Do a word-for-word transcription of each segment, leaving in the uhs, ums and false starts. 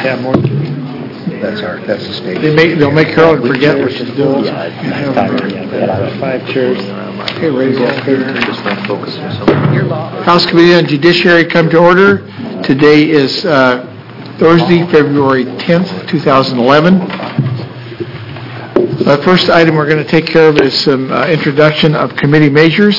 Yeah, more. That's our, that's the state. They make, they'll make Carolyn forget what she's doing. Yeah, five chairs. Okay, ready to go. Just not focus on something. House Committee on Judiciary come to order. Today is uh, Thursday, February tenth, two thousand eleven. The first item we're going to take care of is some uh, introduction of committee measures.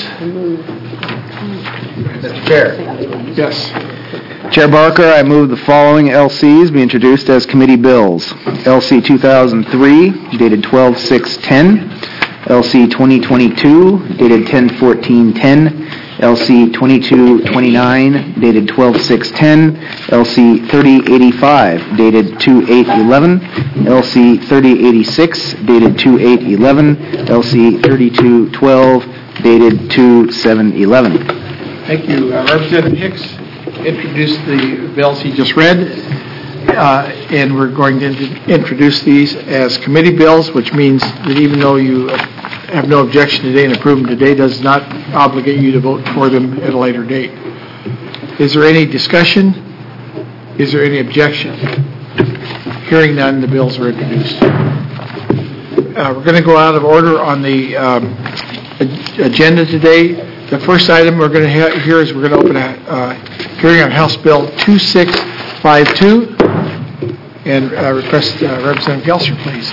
Mister Chair. Yes. Chair Barker, I move the following L Cs be introduced as committee bills. L C two thousand three, dated twelve six ten. L C twenty twenty-two, dated ten fourteen ten. L C twenty-two twenty-nine, dated twelve six ten. L C thirty eighty-five, dated two eight eleven. L C thirty eighty-six, dated two eight eleven. L C thirty-two twelve, dated two seven eleven. Thank you. Uh, Representative Hicks introduced the bills he just read, uh, and we're going to int- introduce these as committee bills, which means that even though you have no objection today and approve them today, does not obligate you to vote for them at a later date. Is there any discussion? Is there any objection? Hearing none, the bills are introduced. Uh, we're going to go out of order on the um, ag- agenda today. The first item we're going to ha- hear is we're going to open a uh, hearing on House Bill two six five two, and uh, request uh, Representative Gelser, please.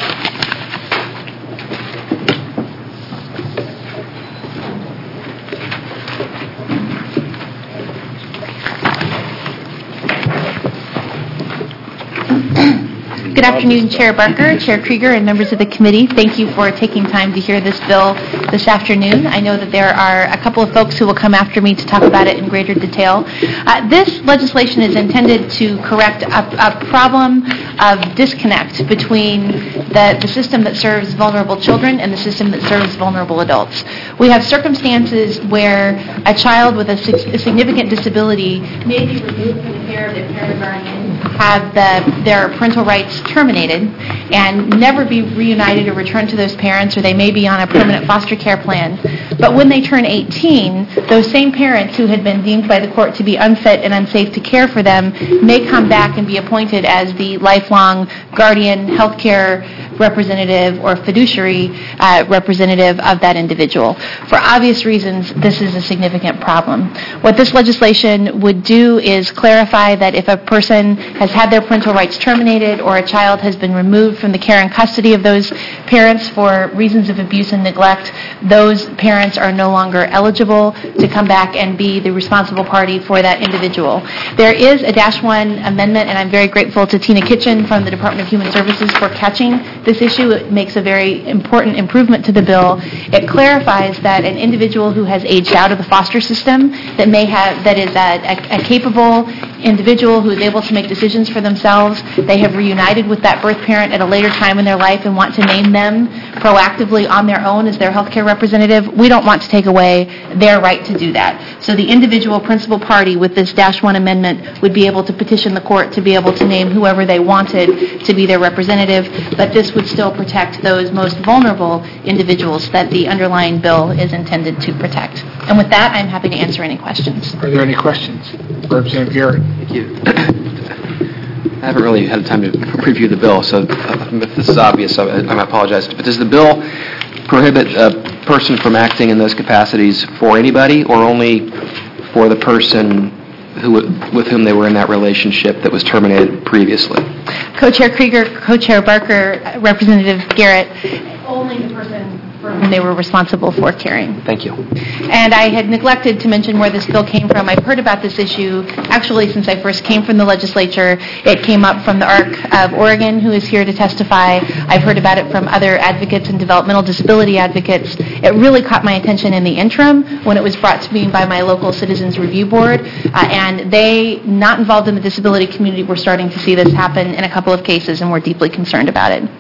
Good afternoon, Chair Barker, Chair Krieger, and members of the committee. Thank you for taking time to hear this bill this afternoon. I know that there are a couple of folks who will come after me to talk about it in greater detail. Uh, this legislation is intended to correct a, a problem of disconnect between the, the system that serves vulnerable children and the system that serves vulnerable adults. We have circumstances where a child with a, sig- a significant disability may be removed from the care of their parent or guardian, have the, their parental rights terminated, and never be reunited or returned to those parents, or they may be on a permanent foster care plan. But when they turn eighteen, those same parents who had been deemed by the court to be unfit and unsafe to care for them may come back and be appointed as the lifelong guardian, health care representative, or fiduciary uh, representative of that individual. For obvious reasons, this is a significant problem. What this legislation would do is clarify that if a person has had their parental rights terminated or a child has been removed from the care and custody of those parents for reasons of abuse and neglect, those parents are no longer eligible to come back and be the responsible party for that individual. There is a Dash one amendment, and I'm very grateful to Tina Kitchen from the Department of Human Services for catching this issue. It makes a very important improvement to the bill. It clarifies that an individual who has aged out of the foster system that may have that is a, a, a capable individual who is able to make decisions for themselves, they have reunited with that birth parent at a later time in their life and want to name them proactively on their own as their healthcare representative, we don't want to take away their right to do that. So the individual principal party with this Dash one amendment would be able to petition the court to be able to name whoever they wanted to be their representative, but this would still protect those most vulnerable individuals that the underlying bill is intended to protect. And with that, I'm happy to answer any questions. Are there any questions? Representative Garrett. Thank you. I haven't really had time to preview the bill, so if this is obvious, I, I apologize. But does the bill prohibit a person from acting in those capacities for anybody, or only for the person who, with whom they were in that relationship that was terminated previously? Co-Chair Krieger, Co-Chair Barker, Representative Garrett, only the person for whom they were responsible for caring. Thank you. And I had neglected to mention where this bill came from. I've heard about this issue actually since I first came from the legislature. It came up from the A R C of Oregon, who is here to testify. I've heard about it from other advocates and developmental disability advocates. It really caught my attention in the interim when it was brought to me by my local Citizens Review Board, uh, and they, not involved in the disability community, were starting to see this happen in a couple of cases, and we're deeply concerned about it.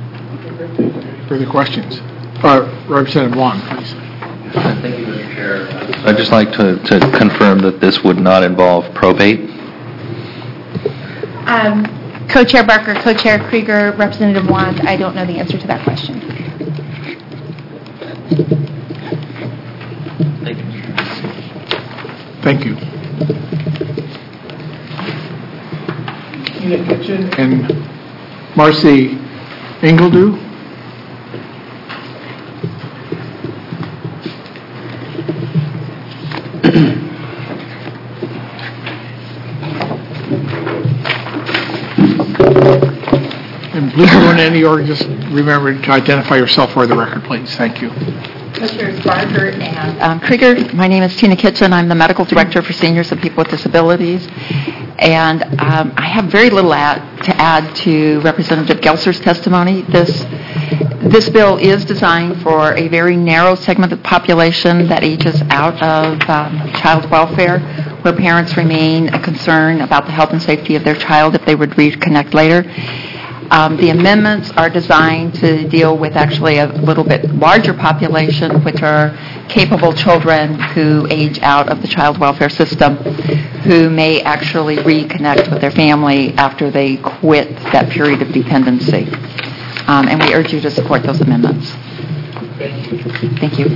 Further questions? Uh, Representative Wong, please. Thank you, Mister Chair. I'd just like to, to confirm that this would not involve probate. Um, Co-Chair Barker, Co-Chair Krieger, Representative Wand, I don't know the answer to that question. Thank you. Thank you. Tina Kitchen and Marcy Ingledew. And please go in any order, just remember to identify yourself for the record, please. Thank you. Co-Chairs Barker and um, Krieger. My name is Tina Kitchen. I'm the Medical Director for Seniors and People with Disabilities. And um, I have very little add, to add to Representative Gelser's testimony. This this bill is designed for a very narrow segment of the population that ages out of um, child welfare, where parents remain concerned about the health and safety of their child if they would reconnect later. Um, the amendments are designed to deal with actually a little bit larger population, which are capable children who age out of the child welfare system, who may actually reconnect with their family after they quit that period of dependency. Um, and we urge you to support those amendments. Thank you.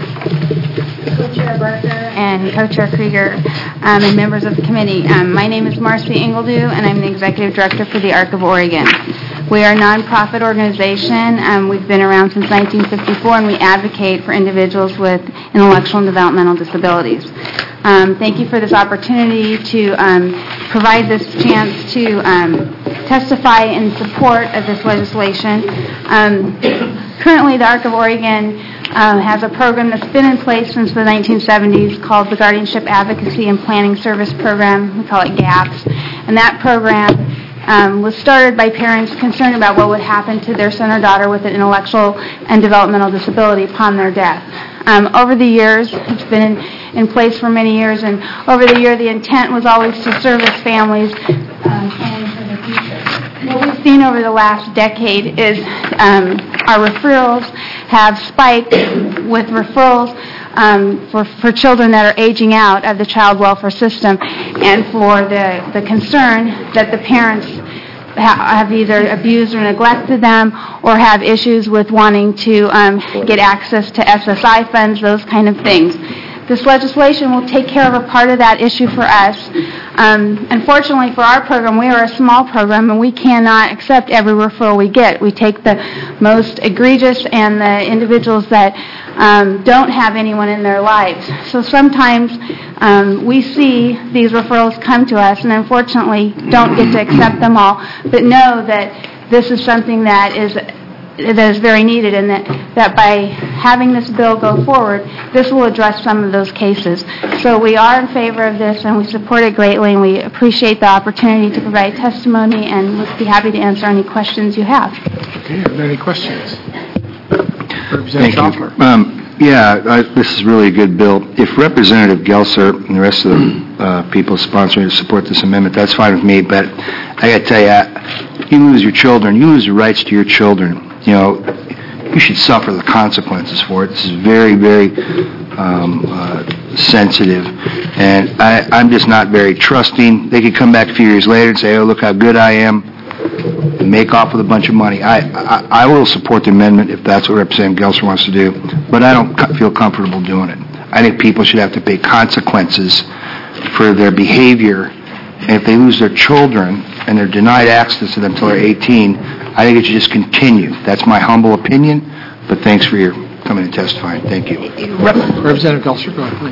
Co-Chair Barker and Co-Chair Krieger um, and members of the committee. Um, my name is Marcy Ingledew, and I'm the Executive Director for the A R C of Oregon. We are a nonprofit organization. Um, we've been around since nineteen fifty-four, and we advocate for individuals with intellectual and developmental disabilities. Um, thank you for this opportunity to um, provide this chance to um, testify in support of this legislation. Um, currently, the A R C of Oregon um, has a program that's been in place since the nineteen seventies called the Guardianship Advocacy and Planning Service Program. We call it GAPS. And that program um, was started by parents concerned about what would happen to their son or daughter with an intellectual and developmental disability upon their death. Um, over the years, it's been in, in place for many years, and over the year the intent was always to service families um, planning for the future. What we've seen over the last decade is um, our referrals have spiked with referrals um, for, for children that are aging out of the child welfare system, and for the, the concern that the parents have either abused or neglected them, or have issues with wanting to um, get access to S S I funds, those kind of things. This legislation will take care of a part of that issue for us. Um, unfortunately for our program, we are a small program, and we cannot accept every referral we get. We take the most egregious and the individuals that um, don't have anyone in their lives. So sometimes um, we see these referrals come to us, and unfortunately don't get to accept them all, but know that this is something that is that is very needed, and that, that by having this bill go forward, this will address some of those cases. So we are in favor of this, and we support it greatly, and we appreciate the opportunity to provide testimony, and we'll be happy to answer any questions you have. Okay, are there any questions? Representative Thank you. Schaffler. Um, yeah, I, this is really a good bill. If Representative Gelser and the rest of the uh, people sponsoring to support this amendment, that's fine with me, but I got to tell you, I, you lose your children, you lose the rights to your children. You know, you should suffer the consequences for it. This is very, very um, uh, sensitive, and I, I'm just not very trusting. They could come back a few years later and say, oh, look how good I am, and make off with a bunch of money. I, I, I will support the amendment if that's what Representative Gelser wants to do, but I don't co- feel comfortable doing it. I think people should have to pay consequences for their behavior, and if they lose their children and they're denied access to them until they're eighteen, I think it should just continue. That's my humble opinion, but thanks for your coming and testifying. Thank you. Rep- Representative Gelser, go ahead,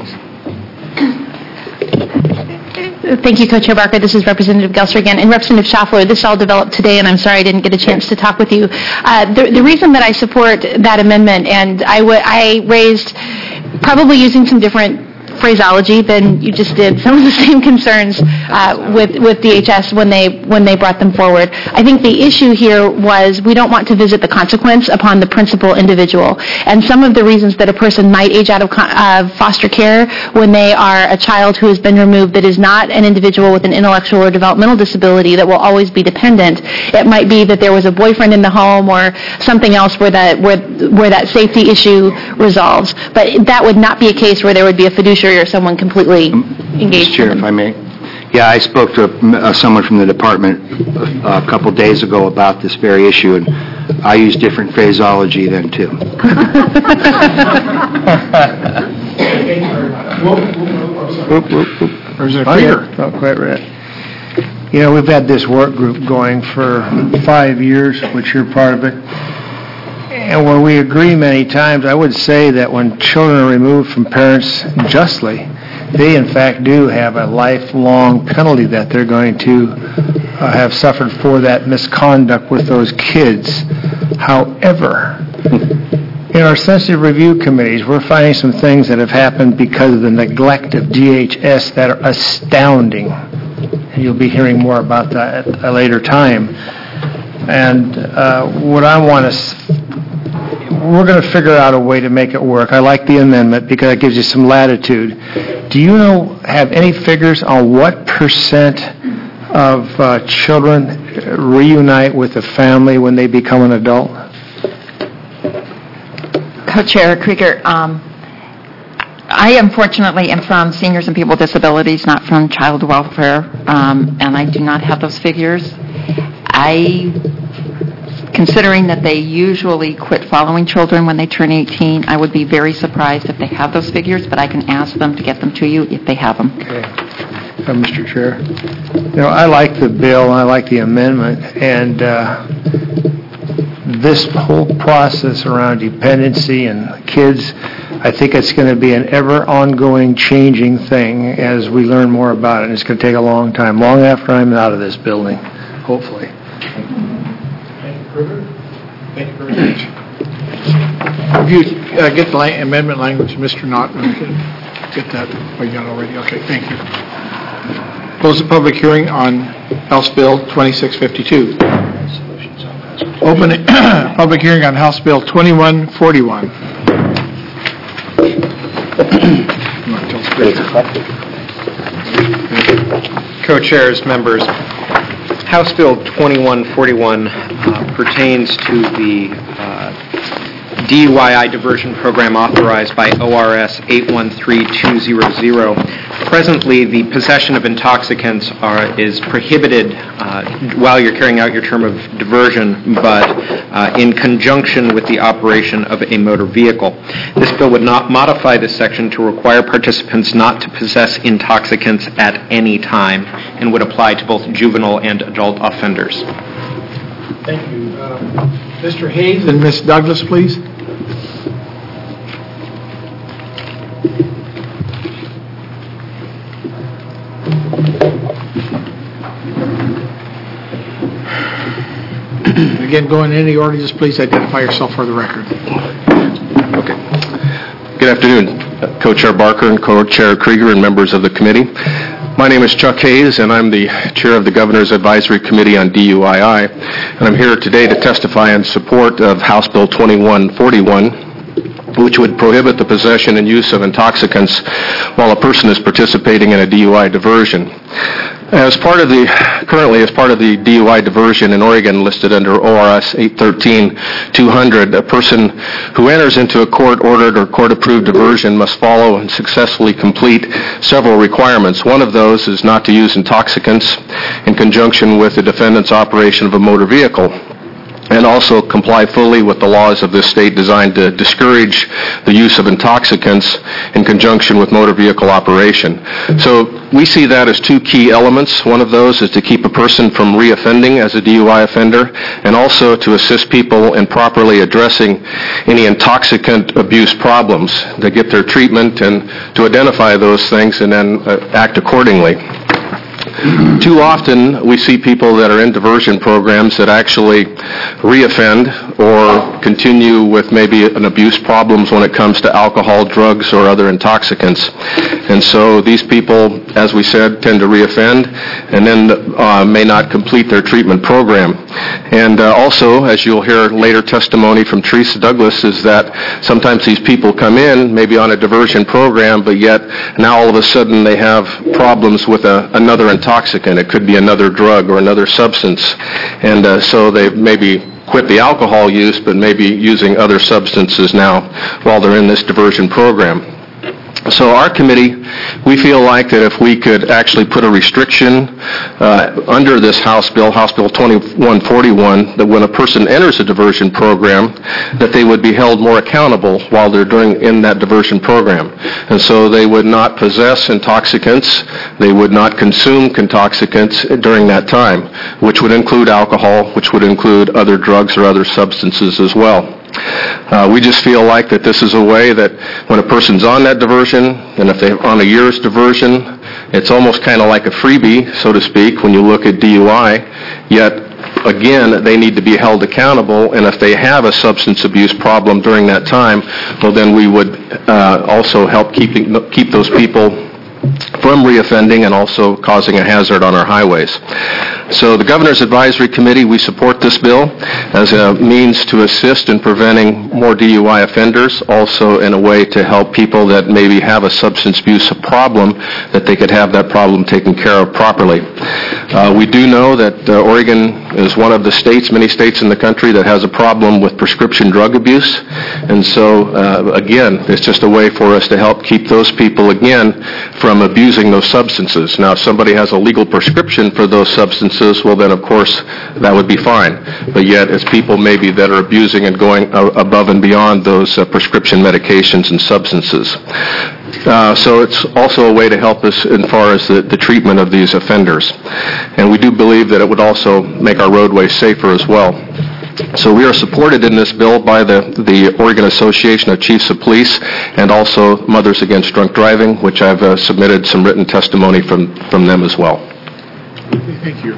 please. Thank you, Co-Chair Barker. This is Representative Gelser again. And Representative Schaffler, this all developed today, and I'm sorry I didn't get a chance to talk with you. Uh, the, the reason that I support that amendment, and I, w- I raised, probably using some different phraseology than you just did, some of the same concerns uh, with with D H S when they when they brought them forward. I think the issue here was we don't want to visit the consequence upon the principal individual, and some of the reasons that a person might age out of uh, foster care when they are a child who has been removed that is not an individual with an intellectual or developmental disability that will always be dependent. It might be that there was a boyfriend in the home or something else where that where where that safety issue resolves. But that would not be a case where there would be a fiduciary or someone completely engaged. Mister Chair, if I may. Yeah, I spoke to uh, someone from the department uh, a couple days ago about this very issue, and I used different phraseology then, too. Representative Krieger. Not quite right. You know, we've had this work group going for five years, which you're part of it. And where we agree many times, I would say that when children are removed from parents justly, they in fact do have a lifelong penalty that they're going to uh, have suffered for that misconduct with those kids. However, in our sensitive review committees, we're finding some things that have happened because of the neglect of D H S that are astounding. And you'll be hearing more about that at a later time. And uh, what I want to, we're going to figure out a way to make it work. I like the amendment because it gives you some latitude. Do you know, have any figures on what percent of uh, children reunite with a family when they become an adult? Co-Chair Krieger, um, I unfortunately am from Seniors and People with Disabilities, not from Child Welfare, um, and I do not have those figures. I, considering that they usually quit following children when they turn eighteen, I would be very surprised if they have those figures, but I can ask them to get them to you if they have them. Okay. Uh, Mister Chair, you know, I like the bill, and I like the amendment, and uh, this whole process around dependency and kids, I think it's going to be an ever ongoing changing thing as we learn more about it. And it's going to take a long time, long after I'm out of this building, hopefully. Thank you, Kruger. Thank you very much. If you uh, get the la- amendment language, Mister Naughton, get that. Oh, you got it already? Okay, thank you. Close the public hearing on House Bill twenty-six fifty-two. Open it, public hearing on House Bill twenty-one forty-one. Co-chairs, members, House Bill twenty-one forty-one uh, pertains to the uh, D U I I diversion program authorized by O R S eight one three two zero zero. Presently, the possession of intoxicants are, is prohibited uh, while you're carrying out your term of diversion, but uh, in conjunction with the operation of a motor vehicle. This bill would not modify this section to require participants not to possess intoxicants at any time and would apply to both juvenile and adult offenders. Thank you. Uh, Mister Hayes and Miz Douglas, please. Again, go in any order, just please identify yourself for the record. Okay. Good afternoon, Co-Chair Barker and Co-Chair Krieger and members of the committee. My name is Chuck Hayes, and I'm the chair of the Governor's Advisory Committee on D U I I, and I'm here today to testify in support of House Bill twenty-one forty-one, which would prohibit the possession and use of intoxicants while a person is participating in a D U I diversion. As part of the, currently as part of the D U I diversion in Oregon listed under O R S eight thirteen two hundred, a person who enters into a court-ordered or court-approved diversion must follow and successfully complete several requirements. One of those is not to use intoxicants in conjunction with the defendant's operation of a motor vehicle, and also comply fully with the laws of this state designed to discourage the use of intoxicants in conjunction with motor vehicle operation. So we see that as two key elements. One of those is to keep a person from reoffending as a D U I offender, and also to assist people in properly addressing any intoxicant abuse problems, to get their treatment and to identify those things and then uh, act accordingly. Too often, we see people that are in diversion programs that actually reoffend or continue with maybe an abuse problems when it comes to alcohol, drugs, or other intoxicants. And so these people, as we said, tend to reoffend and then uh, may not complete their treatment program. And uh, also, as you'll hear later testimony from Teresa Douglas, is that sometimes these people come in maybe on a diversion program, but yet now all of a sudden they have problems with a, another intoxicant. It could be another drug or another substance. And uh, so they maybe quit the alcohol use, but maybe using other substances now while they're in this diversion program. So our committee, we feel like that if we could actually put a restriction uh, under this House bill, House Bill twenty-one forty-one, that when a person enters a diversion program, that they would be held more accountable while they're doing in that diversion program. And so they would not possess intoxicants, they would not consume intoxicants during that time, which would include alcohol, which would include other drugs or other substances as well. Uh, we just feel like that this is a way that when a person's on that diversion, and if they're on a year's diversion, it's almost kind of like a freebie, so to speak, when you look at D U I, yet again, they need to be held accountable, and if they have a substance abuse problem during that time, well then we would uh, also help keeping, keep those people from reoffending and also causing a hazard on our highways. So the Governor's Advisory Committee, we support this bill as a means to assist in preventing more D U I offenders, also in a way to help people that maybe have a substance abuse problem, that they could have that problem taken care of properly. Uh, we do know that uh, Oregon is one of the states, many states in the country, that has a problem with prescription drug abuse. And so, uh, again, it's just a way for us to help keep those people, again, from abusing those substances. Now, if somebody has a legal prescription for those substances, well, then, of course, that would be fine. But yet, it's people maybe that are abusing and going uh, above and beyond those uh, prescription medications and substances. Uh, so it's also a way to help us as far as the, the treatment of these offenders. And we do believe that it would also make our roadways safer as well. So we are supported in this bill by the, the Oregon Association of Chiefs of Police and also Mothers Against Drunk Driving, which I've uh, submitted some written testimony from, from them as well. Okay, thank you.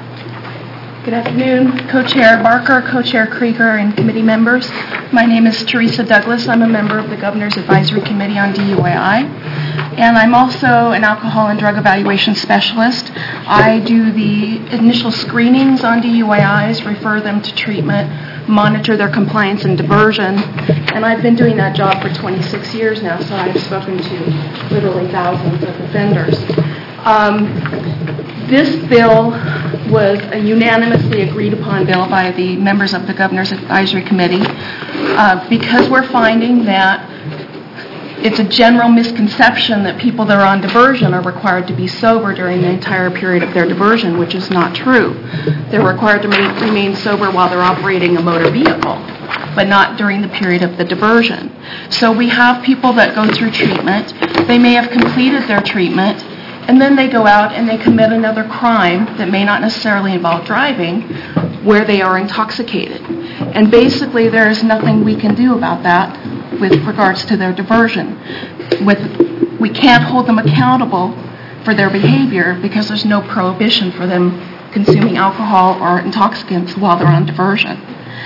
Good afternoon, Co-Chair Barker, Co-Chair Krieger, and committee members. My name is Teresa Douglas. I'm a member of the Governor's Advisory Committee on D U I I, and I'm also an alcohol and drug evaluation specialist. I do the initial screenings on D U I Is, refer them to treatment, monitor their compliance and diversion, and I've been doing that job for twenty-six years now, so I've spoken to literally thousands of offenders. Um, this bill was a unanimously agreed upon bill by the members of the Governor's Advisory Committee uh, because we're finding that it's a general misconception that people that are on diversion are required to be sober during the entire period of their diversion, which is not true. They're required to ma- remain sober while they're operating a motor vehicle, but not during the period of the diversion. So we have people that go through treatment. They may have completed their treatment, and then they go out and they commit another crime that may not necessarily involve driving, where they are intoxicated. And basically, there is nothing we can do about that with regards to their diversion. With, we can't hold them accountable for their behavior because there's no prohibition for them consuming alcohol or intoxicants while they're on diversion.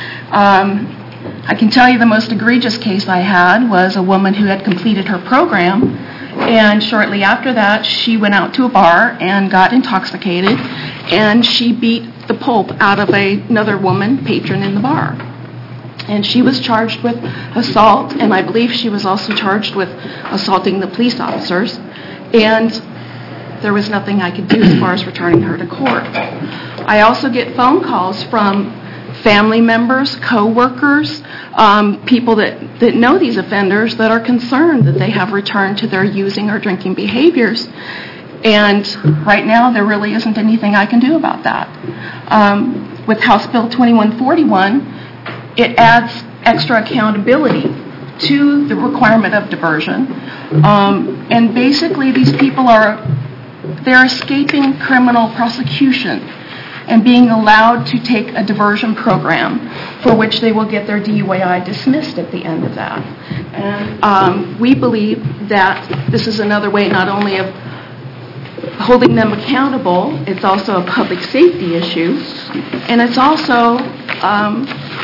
Um, I can tell you the most egregious case I had was a woman who had completed her program, and shortly after that, she went out to a bar and got intoxicated, and she beat the pulp out of a, another woman, patron in the bar. And she was charged with assault, and I believe she was also charged with assaulting the police officers, and there was nothing I could do as far as returning her to court. I also get phone calls from family members, co-workers, um, people that, that know these offenders that are concerned that they have returned to their using or drinking behaviors. And right now, there really isn't anything I can do about that. Um, with House Bill twenty-one forty-one, it adds extra accountability to the requirement of diversion. Um, and basically, these people are, they're escaping criminal prosecution and being allowed to take a diversion program for which they will get their D U I I dismissed at the end of that. And um, we believe that this is another way not only of holding them accountable, it's also a public safety issue, and it's also um,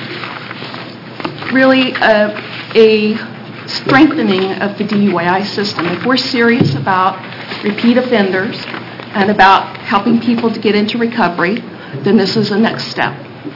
really a, a strengthening of the D U I I system. If we're serious about repeat offenders and about helping people to get into recovery, then this is the next step.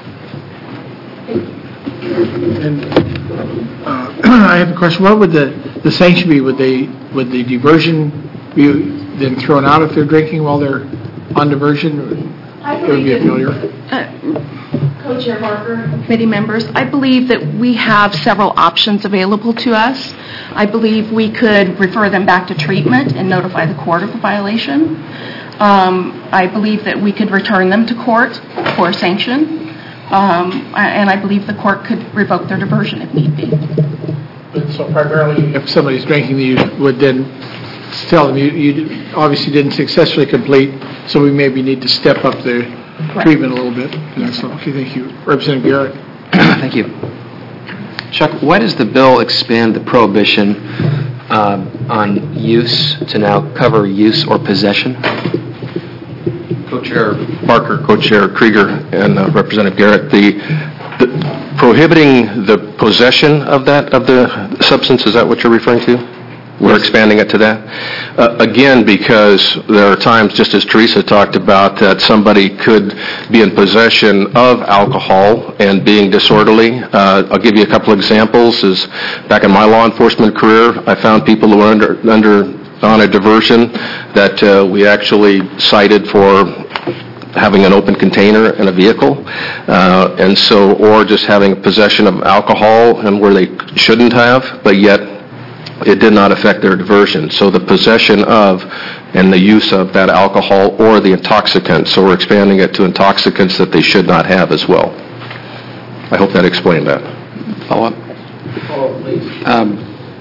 And uh, I have a question. What would the, the sanction be? Would they would the diversion be then thrown out if they're drinking while they're on diversion? I It would be a failure. Uh, Co-Chair Barker, committee members, I believe that we have several options available to us. I believe we could refer them back to treatment and notify the court of the violation. Um, I believe that we could return them to court for sanction, um, and I believe the court could revoke their diversion if need be. So primarily, if somebody's drinking, you would then tell them you, you obviously didn't successfully complete, so we maybe need to step up the Correct. treatment a little bit. Yes, okay, thank you. Representative Garrett. Thank you. Chuck, why does the bill expand the prohibition uh, on use to now cover use or possession? Co-Chair Barker, Co-Chair Krieger, and uh, Representative Garrett, the, the prohibiting the possession of that, of the substance, is that what you're referring to? We're expanding it to that. Uh, again, because there are times, just as Teresa talked about, that somebody could be in possession of alcohol and being disorderly. Uh, I'll give you a couple examples. Is back in my law enforcement career, I found people who were under, under on a diversion that uh, we actually cited for having an open container in a vehicle, uh, and so, or just having possession of alcohol and where they shouldn't have, but yet it did not affect their diversion. So the possession of and the use of that alcohol or the intoxicant, so we're expanding it to intoxicants that they should not have as well. I hope that explained that. Follow up? Follow up, please. Um,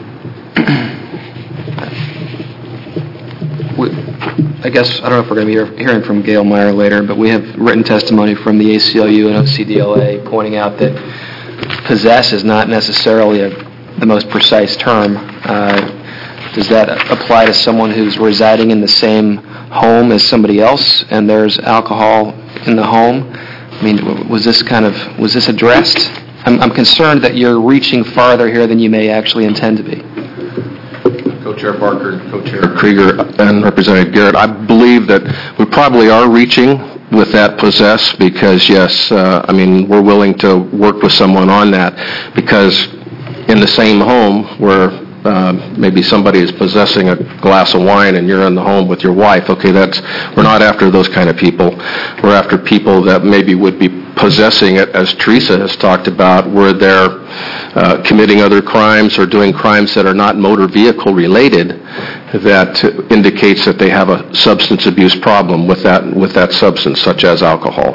we, I guess, I don't know if we're going to be hearing from Gail Meyer later, but we have written testimony from the A C L U and O C D L A pointing out that possess is not necessarily a the most precise term. Uh, does that apply to someone who's residing in the same home as somebody else and there's alcohol in the home? I mean, was this kind of, was this addressed? I'm, I'm concerned that you're reaching farther here than you may actually intend to be. Co-Chair Barker, Co-Chair Krieger, and Representative Garrett, I believe that we probably are reaching with that possess because, yes, uh, I mean, we're willing to work with someone on that because in the same home where uh, maybe somebody is possessing a glass of wine and you're in the home with your wife, okay, that's, we're not after those kind of people. We're after people that maybe would be possessing it, as Teresa has talked about, where they're uh, committing other crimes or doing crimes that are not motor vehicle related that indicates that they have a substance abuse problem with that, with that substance, such as alcohol.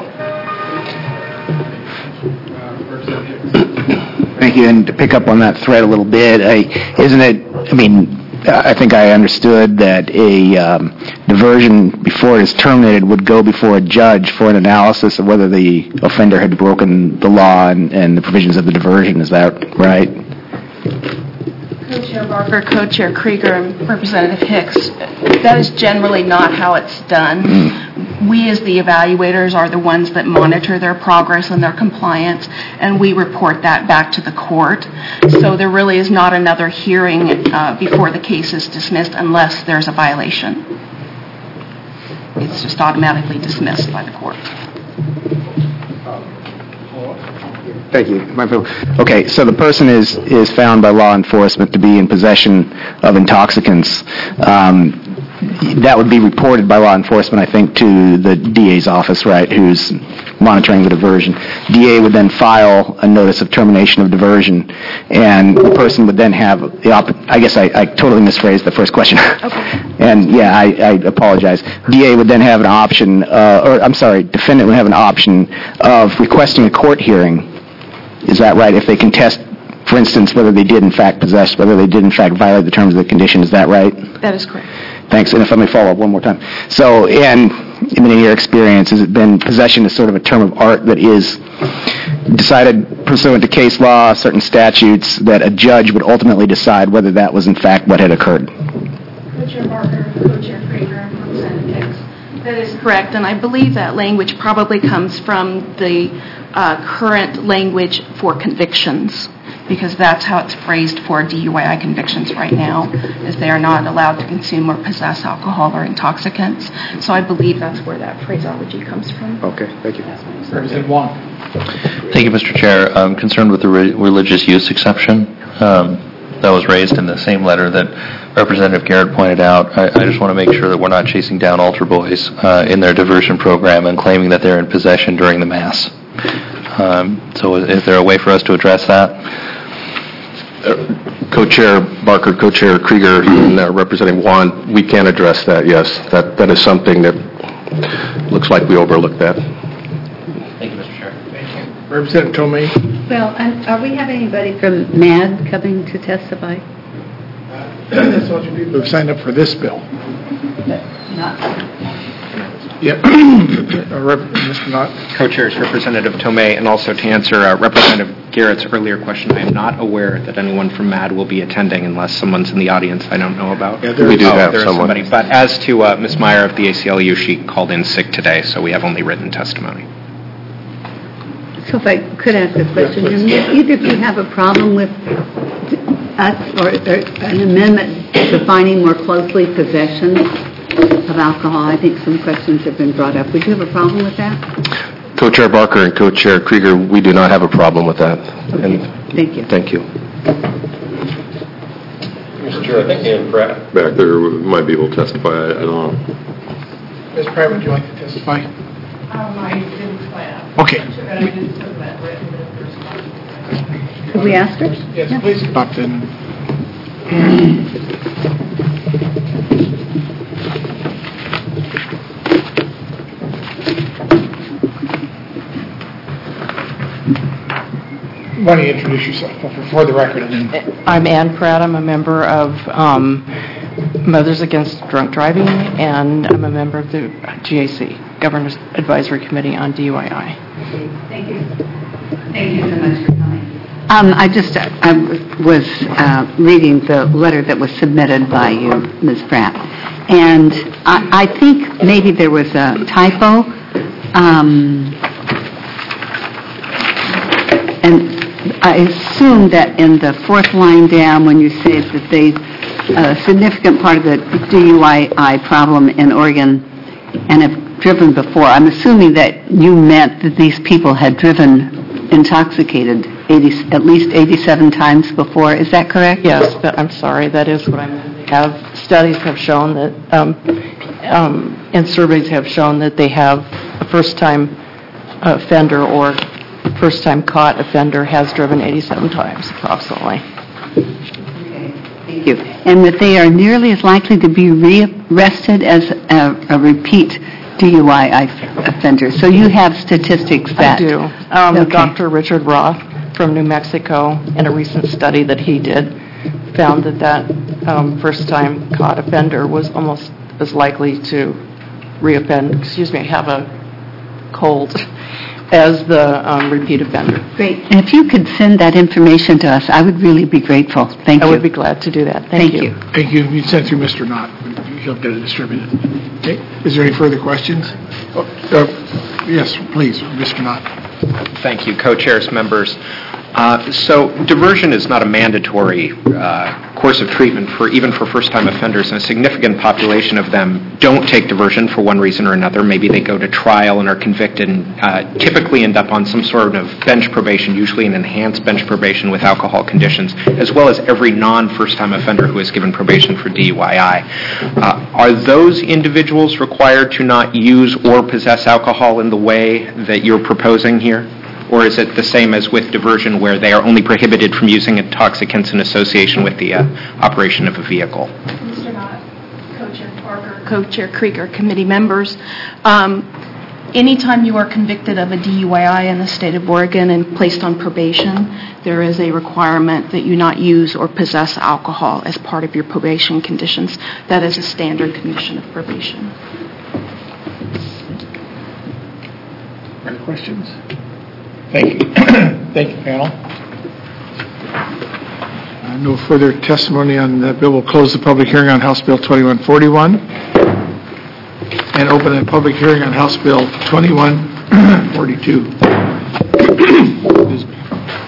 Thank you, and to pick up on that thread a little bit, I, isn't it, I mean, I think I understood that a um, diversion before it is terminated would go before a judge for an analysis of whether the offender had broken the law and, and the provisions of the diversion. Is that right? Co-Chair Barker, Co-Chair Krieger, and Representative Hicks, that is generally not how it's done. Mm. We as the evaluators are the ones that monitor their progress and their compliance, and we report that back to the court. So there really is not another hearing uh, before the case is dismissed unless there's a violation. It's just automatically dismissed by the court. Thank you. Okay, so the person is, is found by law enforcement to be in possession of intoxicants. Um, that would be reported by law enforcement, I think, to the D A's office, right, who's monitoring the diversion. D A would then file a notice of termination of diversion, and the person would then have the op- I guess I, I totally misphrased the first question. Okay. And, yeah, I, I apologize. D A would then have an option, uh, or I'm sorry, defendant would have an option of requesting a court hearing. Is that right? If they contest, for instance, whether they did in fact possess, whether they did in fact violate the terms of the condition, is that right? That is correct. Thanks. And if I may follow up one more time. So, and in your experience, has it been possession is sort of a term of art that is decided pursuant to case law, certain statutes, that a judge would ultimately decide whether that was in fact what had occurred? Co-Chair Barker, Co-Chair Krieger, and Representative Hicks. That is correct, and I believe that language probably comes from the uh, current language for convictions, because that's how it's phrased for D U I convictions right now, is they are not allowed to consume or possess alcohol or intoxicants. So I believe that's where that phraseology comes from. Okay, thank you. Representative Wong. Thank you, Mister Chair. I'm concerned with the re- religious use exception um, that was raised in the same letter that Representative Garrett pointed out. I, I just want to make sure that we're not chasing down altar boys uh, in their diversion program and claiming that they're in possession during the Mass. Um, So is is there a way for us to address that? Co-Chair Barker, Co-Chair Krieger, and uh, Representative Juan, we can address that, yes. That That is something that looks like we overlooked that. Thank you, Mister Chair. Representative Tomei? Well, and are we having anybody from M A D coming to testify? That's all you people who've signed up for this bill. Not. Yeah. Uh, Rep- Mister Knott? Co-chairs Representative Tomei, and also to answer uh, Representative Garrett's earlier question, I am not aware that anyone from M A D will be attending unless someone's in the audience I don't know about. Yeah, there We is- do Oh, have there is someone. somebody. But as to uh, Miz Meyer of the A C L U, she called in sick today, so we have only written testimony. So if I could ask a question, do either of you have a problem with us or or an amendment defining more closely possession of alcohol? I think some questions have been brought up. Would you have a problem with that? Co-Chair Barker and Co-Chair Krieger, we do not have a problem with that. And Thank you. thank you. Mister Chair, I think Ann Pratt back there might be able to testify. I I don't know. Miz Pratt, would you like to testify? Um, I didn't plan. Okay. But I did submit written response. Have we asked her? Yes, please come up then. Why don't you introduce yourself for the record? And then I'm Ann Pratt. I'm a member of um, Mothers Against Drunk Driving, and I'm a member of the G A C, Governor's Advisory Committee on D U I I. Thank you. Thank you so much for coming. Um, I just, uh, I was uh, reading the letter that was submitted by you, Miz Pratt, and I, I think maybe there was a typo, um, and I assume that in the fourth line down, when you say that they, a significant part of the D U I I problem in Oregon and have driven before, I'm assuming that you meant that these people had driven intoxicated eighty, at least eighty-seven times before. Is that correct? Yes, but I'm sorry, that is what I meant. Have, studies have shown that, um, um, and surveys have shown that they have a first-time offender or first-time caught offender has driven eighty-seven times approximately. Thank you. And that they are nearly as likely to be rearrested as a, a repeat D U I I offender. So you have statistics that... I do. Um, Okay. Doctor Richard Roth from New Mexico, in a recent study that he did, found that that um, first-time caught offender was almost as likely to reoffend, excuse me, have a cold as the um, repeat offender. Great. And if you could send that information to us, I would really be grateful. Thank I you. would be glad to do that. Thank Thank, you. Thank you. You sent through Mister Knott. He'll get it distributed. Okay. Is there any further questions? Oh, uh, yes, please, Mister Knott. Thank you, co-chairs, members. Uh, so diversion is not a mandatory uh, course of treatment for even for first-time offenders, and a significant population of them don't take diversion for one reason or another. Maybe they go to trial and are convicted and uh, typically end up on some sort of bench probation, usually an enhanced bench probation with alcohol conditions, as well as every non-first-time offender who is given probation for D U I I. Uh, are those individuals required to not use or possess alcohol in the way that you're proposing here? Or is it the same as with diversion, where they are only prohibited from using intoxicants in association with the uh, operation of a vehicle? Mister Knott, Co-Chair Parker, Co-Chair Krieger, committee members, um, anytime you are convicted of a D U I I in the state of Oregon and placed on probation, there is a requirement that you not use or possess alcohol as part of your probation conditions. That is a standard condition of probation. Any questions? Thank you. Thank you, panel. Uh, No further testimony on that bill. We'll close the public hearing on House Bill twenty-one forty-one and open a public hearing on House Bill twenty-one forty-two. Excuse me.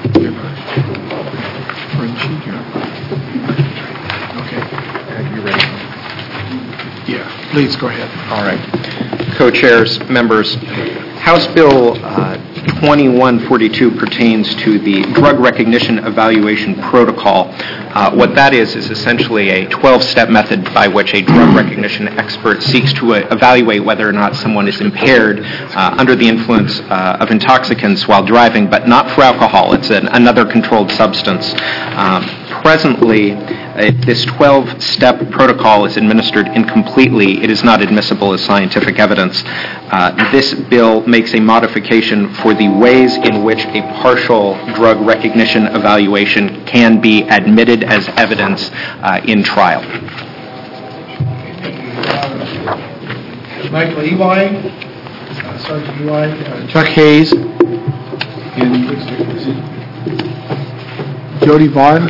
Okay. You ready? Yeah, please go ahead. All right. Co-chairs, members, House Bill uh, twenty-one forty-two pertains to the drug recognition evaluation protocol. Uh, What that is, is essentially a twelve-step method by which a drug recognition expert seeks to uh, evaluate whether or not someone is impaired uh, under the influence uh, of intoxicants while driving, but not for alcohol. It's an, another controlled substance. Um, Presently, if this twelve-step protocol is administered incompletely, it is not admissible as scientific evidence. Uh, This bill makes a modification for the ways in which a partial drug recognition evaluation can be admitted as evidence uh, in trial. Michael Ely, uh, Sergeant Ely, uh, Chuck Hayes, and is it Jody Vaughn.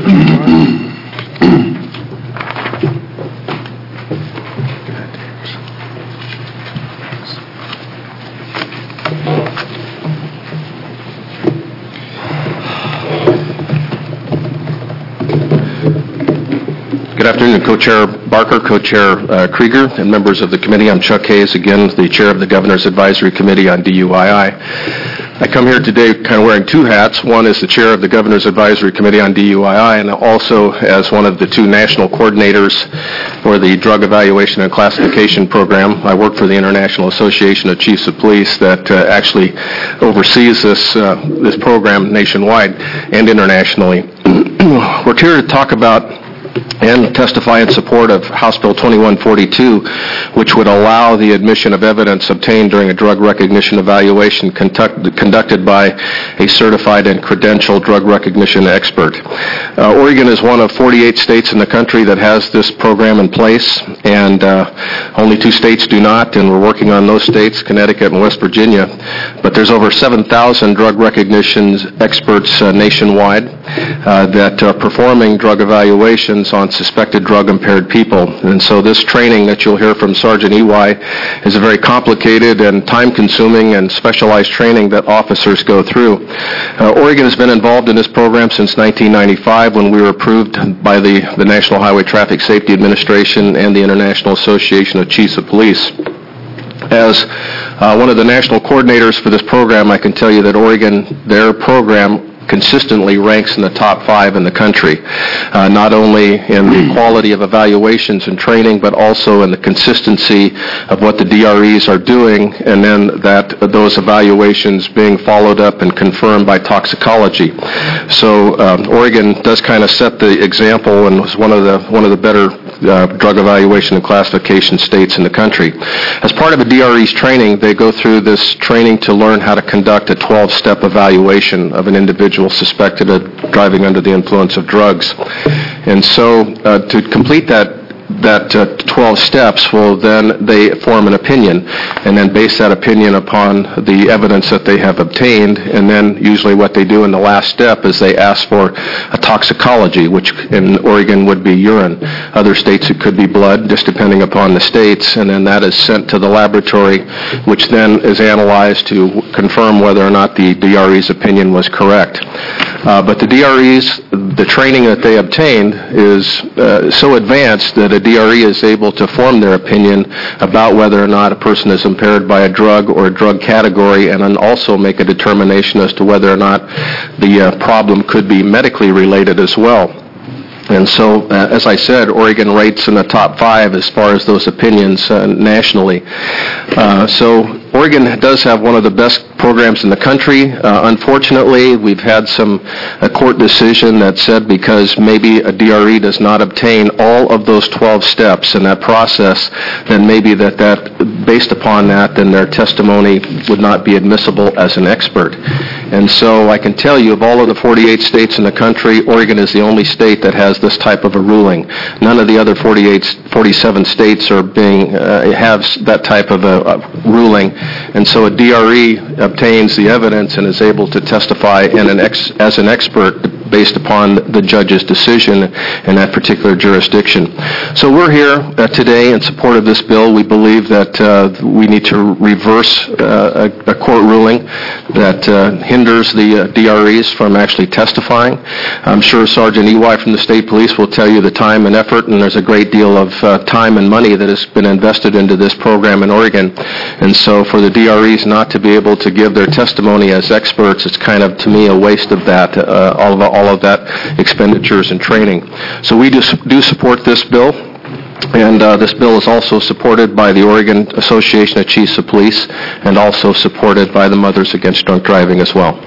Good afternoon, Co-Chair Barker, Co-Chair uh, Krieger, and members of the committee. I'm Chuck Hayes, again, the Chair of the Governor's Advisory Committee on D U I I. I come here today kind of wearing two hats. One is the Chair of the Governor's Advisory Committee on D U I I, and also as one of the two national coordinators for the Drug Evaluation and Classification Program. I work for the International Association of Chiefs of Police that uh, actually oversees this, uh, this program nationwide and internationally. We're here to talk about and testify in support of House Bill twenty-one forty-two, which would allow the admission of evidence obtained during a drug recognition evaluation conduct, conducted by a certified and credentialed drug recognition expert. Uh, Oregon is one of forty-eight states in the country that has this program in place, and uh, only two states do not, and we're working on those states, Connecticut and West Virginia. But there's over seven thousand drug recognition experts uh, nationwide uh, that are performing drug evaluations on suspected drug-impaired people. And so this training that you'll hear from Sergeant Ely is a very complicated and time-consuming and specialized training that officers go through. Uh, Oregon has been involved in this program since nineteen ninety-five when we were approved by the, the National Highway Traffic Safety Administration and the International Association of Chiefs of Police. As uh, one of the national coordinators for this program, I can tell you that Oregon, their program, consistently ranks in the top five in the country, uh, not only in the quality of evaluations and training, but also in the consistency of what the D R Es are doing, and then that those evaluations being followed up and confirmed by toxicology. So um, Oregon does kind of set the example and was one of the one of the better uh, drug evaluation and classification states in the country. As part of a D R E's training, they go through this training to learn how to conduct a twelve-step evaluation of an individual suspected of driving under the influence of drugs. And so uh, to complete that that uh, twelve steps, well, then they form an opinion and then base that opinion upon the evidence that they have obtained, and then usually what they do in the last step is they ask for a toxicology, which in Oregon would be urine. Other states it could be blood, just depending upon the states, and then that is sent to the laboratory, which then is analyzed to confirm whether or not the D R E's opinion was correct. Uh, but the D R Es, the training that they obtained is uh, so advanced that a D R E is able to form their opinion about whether or not a person is impaired by a drug or a drug category, and then also make a determination as to whether or not the uh, problem could be medically related as well. And so, uh, as I said, Oregon rates in the top five as far as those opinions uh, nationally. Uh, so Oregon does have one of the best programs in the country. Uh, unfortunately, we've had some a court decision that said because maybe a D R E does not obtain all of those twelve steps in that process, then maybe that, that based upon that, then their testimony would not be admissible as an expert. And so I can tell you, of all of the forty-eight states in the country, Oregon is the only state that has this type of a ruling. None of the other forty-eight, forty-seven states are being uh, have that type of a, a ruling. And so a D R E obtains the evidence and is able to testify in an ex, as an expert based upon the judge's decision in that particular jurisdiction. So we're here uh, today in support of this bill. We believe that uh, we need to reverse uh, a, a court ruling that uh, hinders the uh, D R Es from actually testifying. I'm sure Sergeant Ely from the State Police will tell you the time and effort, and there's a great deal of uh, time and money that has been invested into this program in Oregon. And so for the D R Es not to be able to give their testimony as experts, it's kind of, to me, a waste of that, uh, all of all of that expenditures and training. So we do, do support this bill. And uh, this bill is also supported by the Oregon Association of Chiefs of Police and also supported by the Mothers Against Drunk Driving as well.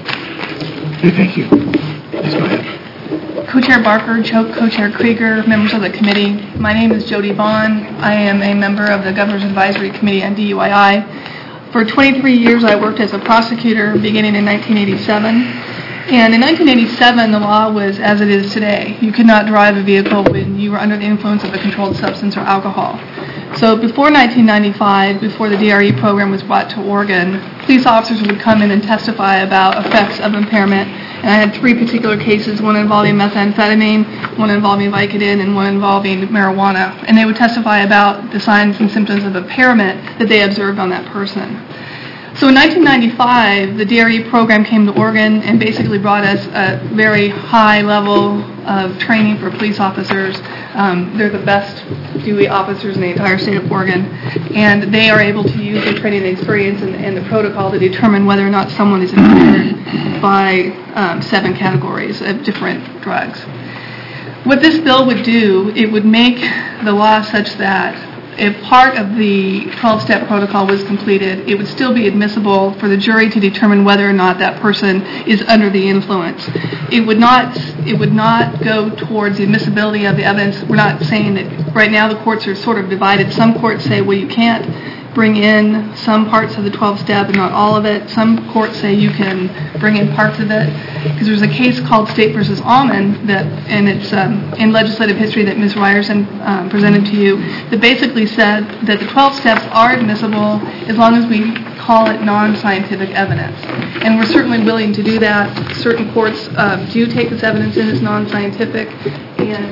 Thank you. Please go ahead. Co-Chair Barker, Cho- Co-Chair Krieger, members of the committee. My name is Jody Vaughn. I am a member of the Governor's Advisory Committee on D U I I. For twenty-three years, I worked as a prosecutor beginning in nineteen eighty-seven. And in nineteen eighty-seven, the law was as it is today. You could not drive a vehicle when you were under the influence of a controlled substance or alcohol. So before nineteen ninety-five, before the D R E program was brought to Oregon, police officers would come in and testify about effects of impairment. And I had three particular cases, one involving methamphetamine, one involving Vicodin, and one involving marijuana. And they would testify about the signs and symptoms of impairment that they observed on that person. So in nineteen ninety-five, the D R E program came to Oregon and basically brought us a very high level of training for police officers. Um, they're the best D U I officers in the entire state of Oregon, and they are able to use their training and experience and, and the protocol to determine whether or not someone is impaired by um, seven categories of different drugs. What this bill would do, it would make the law such that if part of the twelve-step protocol was completed, it would still be admissible for the jury to determine whether or not that person is under the influence. It would not, it would not go towards the admissibility of the evidence. We're not saying that right now the courts are sort of divided. Some courts say, well, you can't bring in some parts of the twelve-step and not all of it. Some courts say you can bring in parts of it. Because there's a case called State versus Allman that, and it's um, in legislative history that Miz Ryerson um, presented to you, that basically said that the twelve steps are admissible as long as we call it non-scientific evidence. And we're certainly willing to do that. Certain courts uh, do take this evidence in as non-scientific, and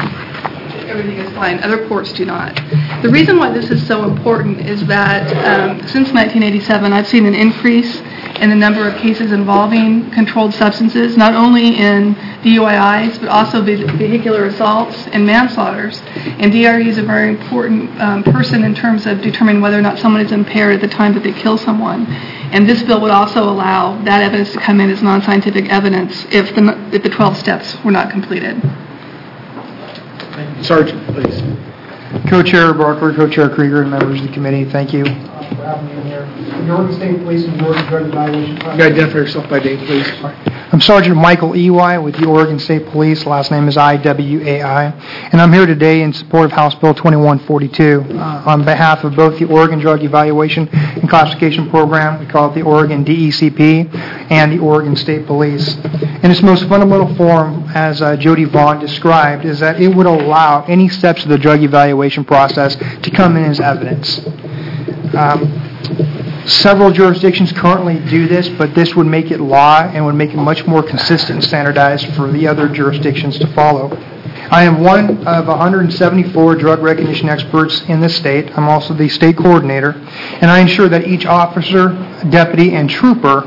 um, everything is fine. Other courts do not. The reason why this is so important is that um, since nineteen eighty-seven, I've seen an increase in the number of cases involving controlled substances, not only in D U I Is, but also vehicular assaults and manslaughters. And D R E is a very important um, person in terms of determining whether or not someone is impaired at the time that they kill someone. And this bill would also allow that evidence to come in as non-scientific evidence if the, if the twelve steps were not completed. Sergeant, please. Co-Chair Barker, Co-Chair Krieger, and members of the committee, thank you uh, for having me in here. The Oregon State Police and the Oregon Drug Evaluation Project. You identify yourself by name, please. I'm Sergeant Michael Ewai with the Oregon State Police. Last name is I W A I. And I'm here today in support of House Bill twenty-one forty-two uh, on behalf of both the Oregon Drug Evaluation and Classification Program, we call it the Oregon D E C P, and the Oregon State Police. In its most fundamental form, as uh, Jody Vaughn described, is that it would allow any steps of the drug evaluation process to come in as evidence. Um, Several jurisdictions currently do this, but this would make it law and would make it much more consistent and standardized for the other jurisdictions to follow. I am one of one hundred seventy-four drug recognition experts in the state. I'm also the state coordinator, and I ensure that each officer, deputy, and trooper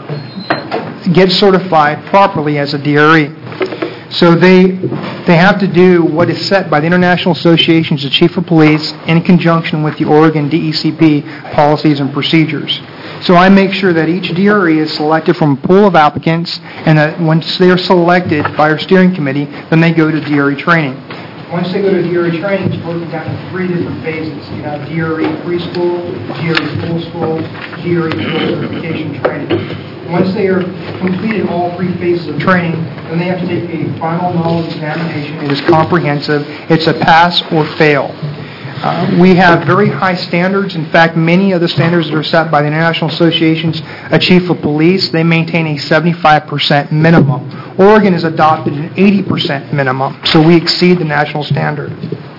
gets certified properly as a D R E. So they they have to do what is set by the International Associations of Chief of Police in conjunction with the Oregon D E C P policies and procedures. So I make sure that each D R E is selected from a pool of applicants, and that once they are selected by our steering committee, then they go to D R E training. Once they go to D R E training, it's broken down into three different phases. You have D R E preschool, D R E full school, D R E full certification training. Once they are completed all three phases of training, then they have to take a final knowledge examination. It is comprehensive. It's a pass or fail. Uh, we have very high standards. In fact, many of the standards that are set by the International Associations of Chief of Police, they maintain a seventy-five percent minimum. Oregon has adopted an eighty percent minimum, so we exceed the national standard.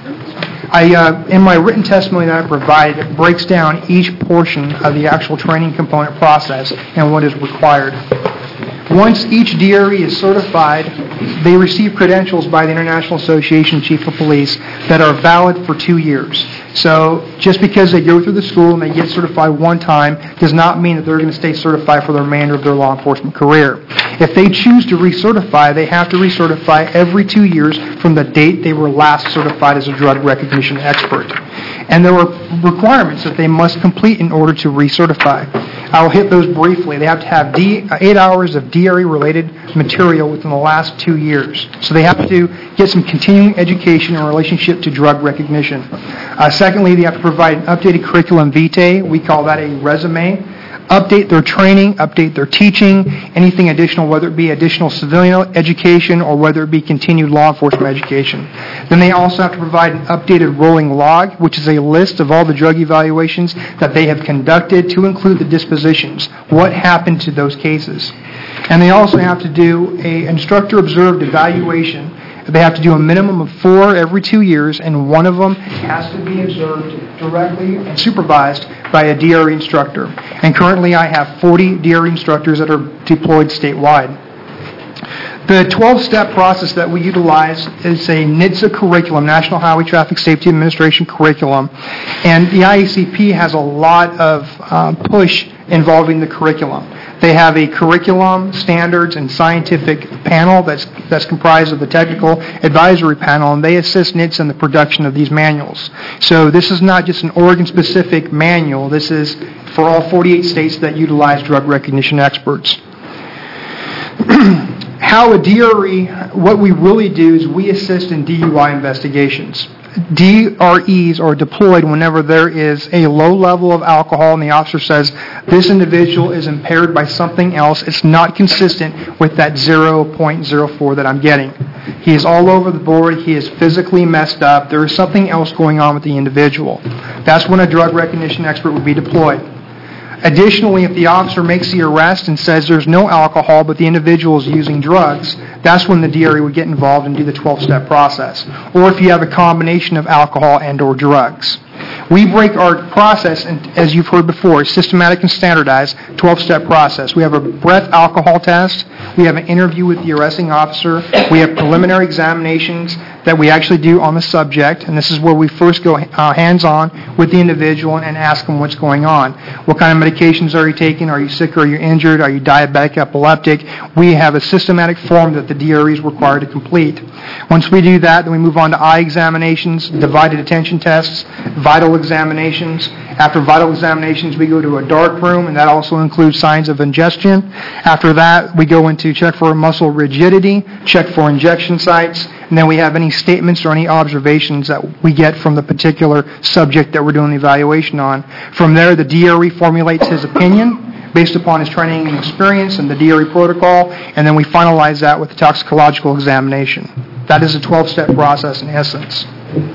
I, uh, in my written testimony that I provided, it breaks down each portion of the actual training component process and what is required. Once each D R E is certified, they receive credentials by the International Association of Chief of Police that are valid for two years. So just because they go through the school and they get certified one time does not mean that they're going to stay certified for the remainder of their law enforcement career. If they choose to recertify, they have to recertify every two years from the date they were last certified as a drug recognition expert. And there are requirements that they must complete in order to recertify. I'll hit those briefly. They have to have D, uh, eight hours of D R E-related material within the last two years. So they have to get some continuing education in relationship to drug recognition. Uh, secondly, they have to provide an updated curriculum vitae. We call that a resume. Update their training, update their teaching, anything additional, whether it be additional civilian education or whether it be continued law enforcement education. Then they also have to provide an updated rolling log, which is a list of all the drug evaluations that they have conducted to include the dispositions. What happened to those cases? And they also have to do an instructor-observed evaluation. They have to do a minimum of four every two years, and one of them has to be observed directly and supervised by a D R E instructor. And currently I have forty D R E instructors that are deployed statewide. The twelve-step process that we utilize is a N H T S A curriculum, National Highway Traffic Safety Administration curriculum, and the I A C P has a lot of um, push involving the curriculum. They have a curriculum, standards, and scientific panel that's that's comprised of the technical advisory panel, and they assist N H T S A in the production of these manuals. So this is not just an Oregon-specific manual. This is for all forty-eight states that utilize drug recognition experts. How a D R E, what we really do is we assist in D U I investigations. D R Es are deployed whenever there is a low level of alcohol and the officer says, this individual is impaired by something else. It's not consistent with that zero point zero four that I'm getting. He is all over the board. He is physically messed up. There is something else going on with the individual. That's when a drug recognition expert would be deployed. Additionally, if the officer makes the arrest and says there's no alcohol but the individual is using drugs, that's when the D R E would get involved and do the twelve-step process. Or if you have a combination of alcohol and or drugs. We break our process, in, as you've heard before, systematic and standardized twelve-step process. We have a breath alcohol test. We have an interview with the arresting officer. We have preliminary examinations that we actually do on the subject, and this is where we first go uh, hands-on with the individual and ask them what's going on. What kind of medications are you taking? Are you sick or are you injured? Are you diabetic, epileptic? We have a systematic form that the D R E is required to complete. Once we do that, then we move on to eye examinations, divided attention tests, vital examinations. After vital examinations, we go to a dark room, and that also includes signs of ingestion. After that, we go into check for muscle rigidity, check for injection sites, and then we have any statements or any observations that we get from the particular subject that we're doing the evaluation on. From there, the D R E formulates his opinion based upon his training and experience and the D R E protocol, and then we finalize that with the toxicological examination. That is a twelve-step process in essence.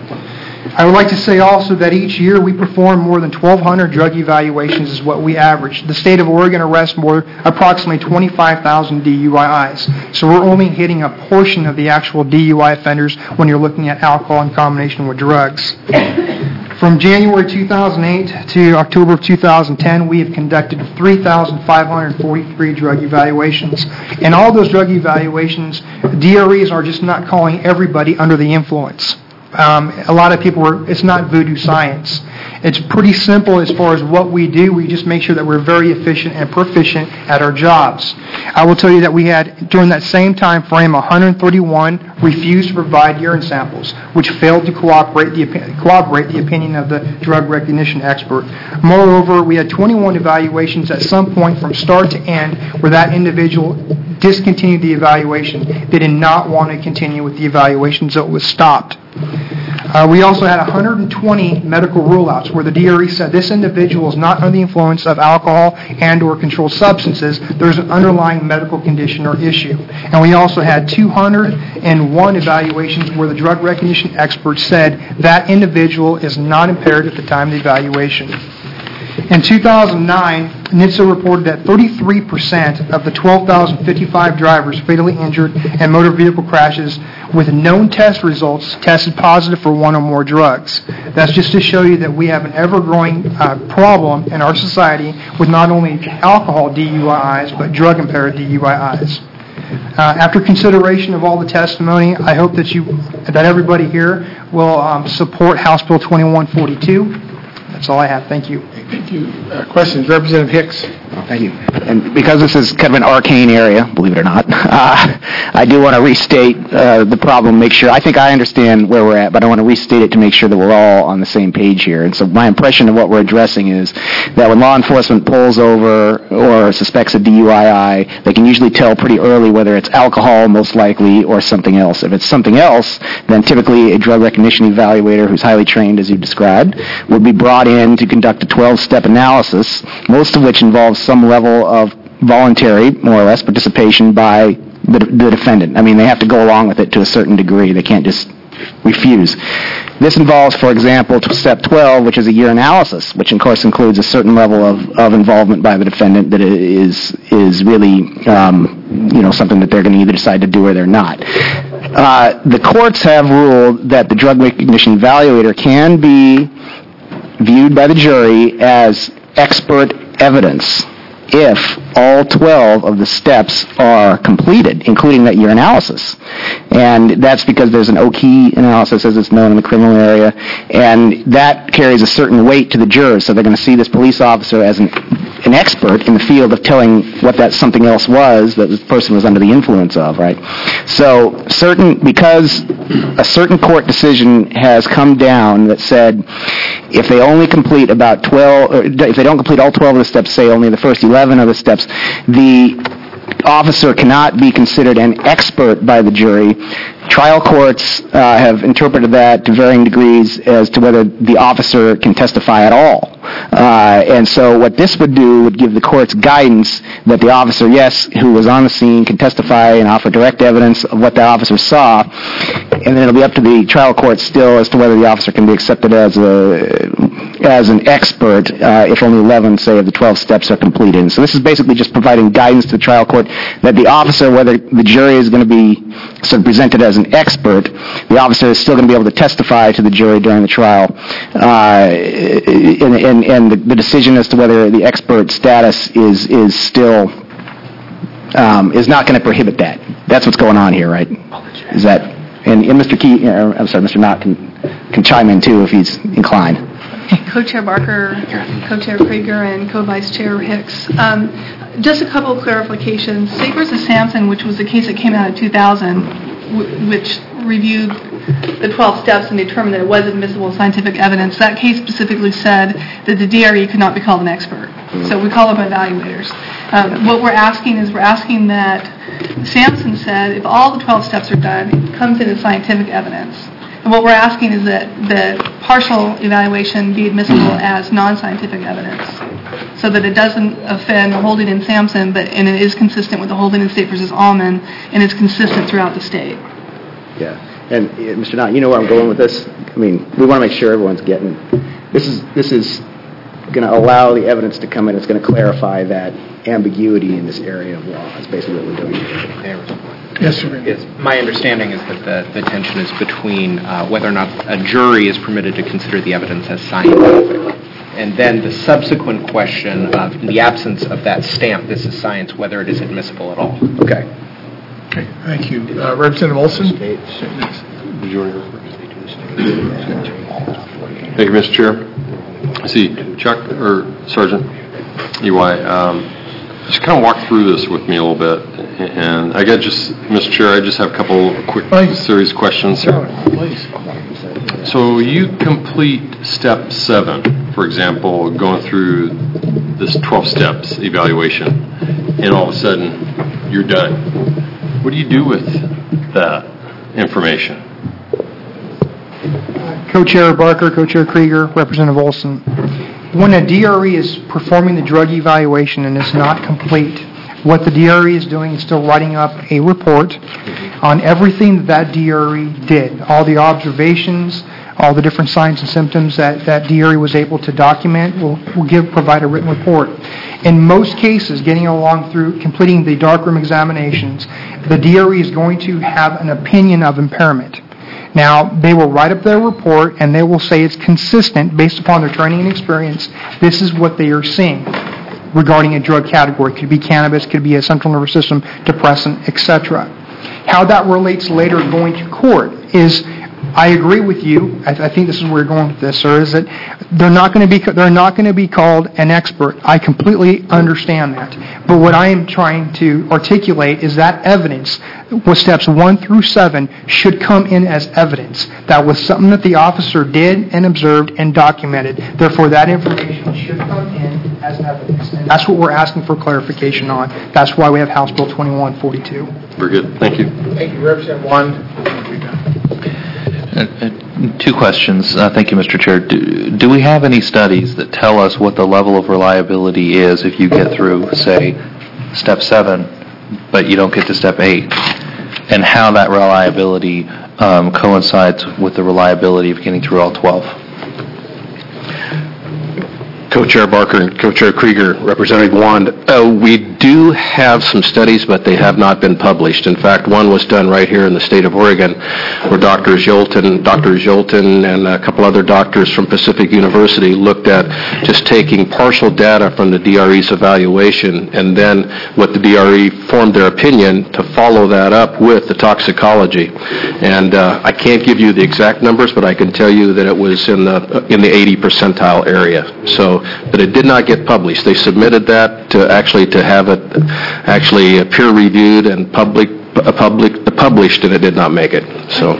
I would like to say also that each year we perform more than twelve hundred drug evaluations is what we average. The state of Oregon arrests more, approximately twenty-five thousand D U I Is. So we're only hitting a portion of the actual D U I offenders when you're looking at alcohol in combination with drugs. From January two thousand eight to October of two thousand ten, we have conducted three thousand five hundred forty-three drug evaluations. And all those drug evaluations, D R Es are just not calling everybody under the influence. Um, a lot of people were, it's not voodoo science. It's pretty simple as far as what we do. We just make sure that we're very efficient and proficient at our jobs. I will tell you that we had, during that same time frame, one hundred thirty-one refused to provide urine samples, which failed to cooperate the, corroborate the opinion of the drug recognition expert. Moreover, we had twenty-one evaluations at some point from start to end where that individual discontinued the evaluation. They did not want to continue with the evaluation, so it was stopped. Uh, we also had one hundred twenty medical rule-outs where the D R E said this individual is not under the influence of alcohol and or controlled substances. There's an underlying medical condition or issue. And we also had two hundred one evaluations where the drug recognition expert said that individual is not impaired at the time of the evaluation. In two thousand nine, N H T S A reported that thirty-three percent of the twelve thousand fifty-five drivers fatally injured in motor vehicle crashes with known test results tested positive for one or more drugs. That's just to show you that we have an ever-growing uh, problem in our society with not only alcohol D U I Is, but drug-impaired D U I Is. Uh, After consideration of all the testimony, I hope that you, that everybody here will um, support House Bill twenty-one forty-two. That's all I have. Thank you. Thank you. Uh, Questions, Representative Hicks? Thank you. And because this is kind of an arcane area, believe it or not, uh, I do want to restate uh, the problem, make sure, I think I understand where we're at, but I want to restate it to make sure that we're all on the same page here. And so my impression of what we're addressing is that when law enforcement pulls over or suspects a D U I I, they can usually tell pretty early whether it's alcohol, most likely, or something else. If it's something else, then typically a drug recognition evaluator who's highly trained, as you described, would be brought in to conduct a twelve-step analysis, most of which involves some level of voluntary, more or less, participation by the, the defendant. I mean, they have to go along with it to a certain degree. They can't just refuse. This involves, for example, step twelve, which is a urinalysis, which of course includes a certain level of, of involvement by the defendant that is is really, um, you know, something that they're going to either decide to do or they're not. Uh, the courts have ruled that the drug recognition evaluator can be viewed by the jury as expert evidence if all twelve of the steps are completed, including that urinalysis. And that's because there's an O-key analysis, as it's known in the criminal area, and that carries a certain weight to the jurors, so they're going to see this police officer as an, an expert in the field of telling what that something else was that this person was under the influence of, right? So certain, because a certain court decision has come down that said if they only complete about twelve, or if they don't complete all twelve of the steps, say only the first eleven of the steps, the officer cannot be considered an expert by the jury. Trial courts uh, have interpreted that to varying degrees as to whether the officer can testify at all. Uh, and so what this would do would give the courts guidance that the officer, yes, who was on the scene, can testify and offer direct evidence of what the officer saw, and then it'll be up to the trial court still as to whether the officer can be accepted as a as an expert uh, if only eleven, say, of the twelve steps are completed. And so this is basically just providing guidance to the trial court that the officer, whether the jury is going to be sort of presented as an expert, the officer is still going to be able to testify to the jury during the trial. Uh, and and, and the, the decision as to whether the expert status is is still um, is not going to prohibit that. That's what's going on here, right? Is that and, and Mister Key, uh, I'm sorry, Mister Knott can can chime in too if he's inclined. Co-Chair Barker, Co-Chair Krieger, and Co-Vice Chair Hicks. Um, just a couple of clarifications. State versus Sampson, which was the case that came out in two thousand, w- which reviewed the twelve steps and determined that it was admissible scientific evidence, that case specifically said that the D R E could not be called an expert. So we call them evaluators. Um, what we're asking is we're asking that Sampson said if all the twelve steps are done, it comes in as scientific evidence. And what we're asking is that the partial evaluation be admissible as non-scientific evidence, so that it doesn't offend the holding in Sampson, but and it is consistent with the holding in State versus Allman, and it's consistent throughout the state. Yeah, and uh, Mister Knott, you know where I'm going with this. I mean, we want to make sure everyone's getting. This is this is going to allow the evidence to come in. It's going to clarify that ambiguity in this area of law. That's basically what we're doing. Yes, sir. Yes, my understanding is that the, the tension is between uh, whether or not a jury is permitted to consider the evidence as scientific, and then the subsequent question of, in the absence of that stamp, this is science, whether it is admissible at all. Okay. Okay, thank you. Uh, Representative Olson? Thank you, Mister Chair. I see Chuck, or Sergeant E Y, um, just kind of walk through this with me a little bit. And I got just, Mister Chair, I just have a couple quick series of questions here. Please. So you complete step seven, for example, going through this twelve steps evaluation, and all of a sudden you're done. What do you do with that information? Co-Chair Barker, Co-Chair Krieger, Representative Olson. When a D R E is performing the drug evaluation and is not complete, what the D R E is doing is still writing up a report on everything that that D R E did, all the observations, all the different signs and symptoms that that D R E was able to document. Will will give provide a written report. In most cases, getting along through completing the darkroom examinations, the D R E is going to have an opinion of impairment. Now, they will write up their report and they will say it's consistent based upon their training and experience. This is what they are seeing. regarding a drug category. It could be cannabis, could be a central nervous system depressant, et cetera. How that relates later going to court is, I agree with you. I, I think this is where we're going with this, sir. Is that they're not going to be they're not going to be called an expert. I completely understand that. But what I am trying to articulate is that evidence, with steps one through seven, should come in as evidence. That was something that the officer did and observed and documented. Therefore, that information should come in as evidence. And that's what we're asking for clarification on. That's why we have House Bill twenty-one forty-two. Very good. Thank you. Thank you, Representative Wand. Uh, uh, Two questions. Uh, Thank you, Mister Chair. Do do we have any studies that tell us what the level of reliability is if you get through, say, step seven, but you don't get to step eight, and how that reliability um, coincides with the reliability of getting through all twelve? Co-Chair Barker and Co-Chair Krieger, Representative Wand, uh, we do have some studies, but they have not been published. In fact, one was done right here in the state of Oregon, where Doctor Jolton, Doctor Jolton and a couple other doctors from Pacific University looked at just taking partial data from the D R E's evaluation, and then what the D R E formed their opinion to follow that up with the toxicology. And uh, I can't give you the exact numbers, but I can tell you that it was in the in the eighty percentile area. So, but it did not get published. They submitted that to actually to have it actually peer reviewed and public uh, public published, and it did not make it. So.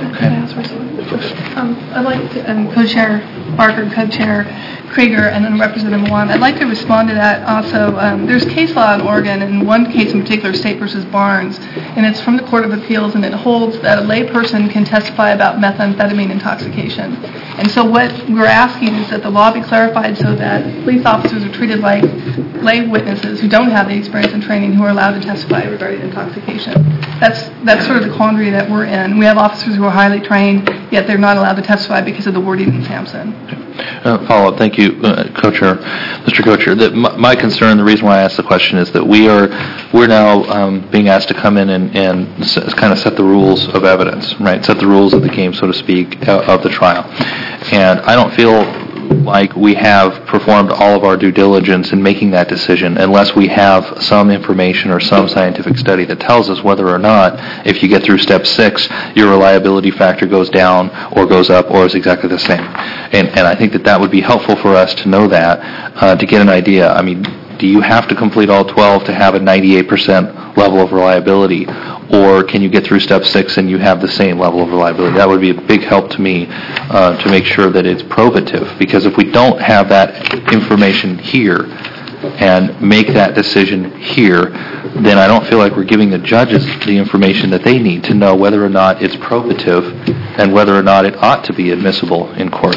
Um, I'd like to, um, Co-Chair Barker, Co-Chair Krieger, and then Representative Wand, I'd like to respond to that also. Um, there's case law in Oregon, and one case in particular, State versus Barnes, and it's from the Court of Appeals, and it holds that a layperson can testify about methamphetamine intoxication. And so what we're asking is that the law be clarified so that police officers are treated like lay witnesses who don't have the experience and training who are allowed to testify regarding intoxication. That's that's sort of the quandary that we're in. We have officers who are highly trained, yet they're not allowed to testify because of the wording in Sampson. Uh, follow up. Thank you, uh, Co-Chair, Mister Co-Chair. That my, my concern, the reason why I asked the question, is that we are we're now um, being asked to come in and, and s- kind of set the rules of evidence, right? Set the rules of the game, so to speak, uh, of the trial. And I don't feel like we have performed all of our due diligence in making that decision unless we have some information or some scientific study that tells us whether or not, if you get through step six, your reliability factor goes down or goes up or is exactly the same. And, and I think that that would be helpful for us to know that, uh, to get an idea. I mean, do you have to complete all twelve to have a ninety-eight percent level of reliability, or can you get through step six and you have the same level of reliability? That would be a big help to me uh, to make sure that it's probative, because if we don't have that information here and make that decision here, then I don't feel like we're giving the judges the information that they need to know whether or not it's probative and whether or not it ought to be admissible in court.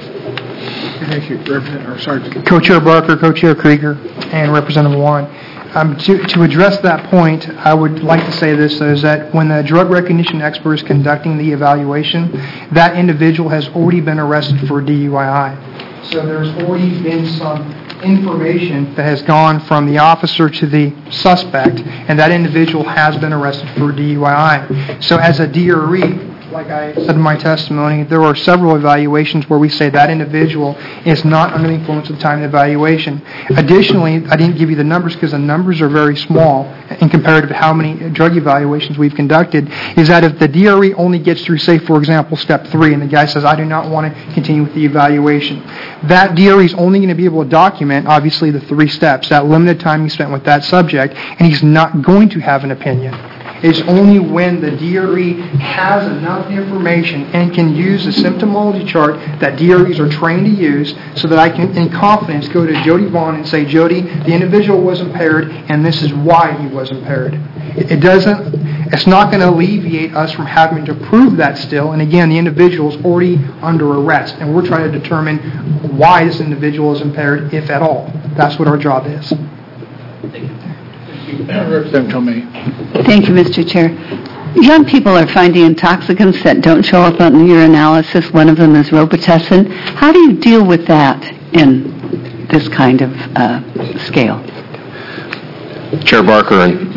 Thank you, Representative, or Sergeant. Co-Chair Barker, Co-Chair Krieger, and Representative Wand. Um, to, to address that point, I would like to say this, is that when the drug recognition expert is conducting the evaluation, that individual has already been arrested for D U I I. So there's already been some information that has gone from the officer to the suspect, and that individual has been arrested for D U I I. So as a D R E, like I said in my testimony, there are several evaluations where we say that individual is not under the influence at the time of the evaluation. Additionally, I didn't give you the numbers because the numbers are very small in comparative to how many drug evaluations we've conducted, is that if the D R E only gets through, say, for example, step three, and the guy says, I do not want to continue with the evaluation, that D R E is only going to be able to document, obviously, the three steps, that limited time he spent with that subject, and he's not going to have an opinion. It's only when the D R E has enough information and can use the symptomology chart that D R Es are trained to use, so that I can, in confidence, go to Jody Vaughn and say, Jody, the individual was impaired, and this is why he was impaired. It doesn't, it's not going to alleviate us from having to prove that still. And again, the individual is already under arrest, and we're trying to determine why this individual is impaired, if at all. That's what our job is. Thank you. Representative Tomei. Thank you, Mister Chair. Young people are finding intoxicants that don't show up on the urinalysis. One of them is Robitussin. How do you deal with that in this kind of uh, scale? Chair Barker and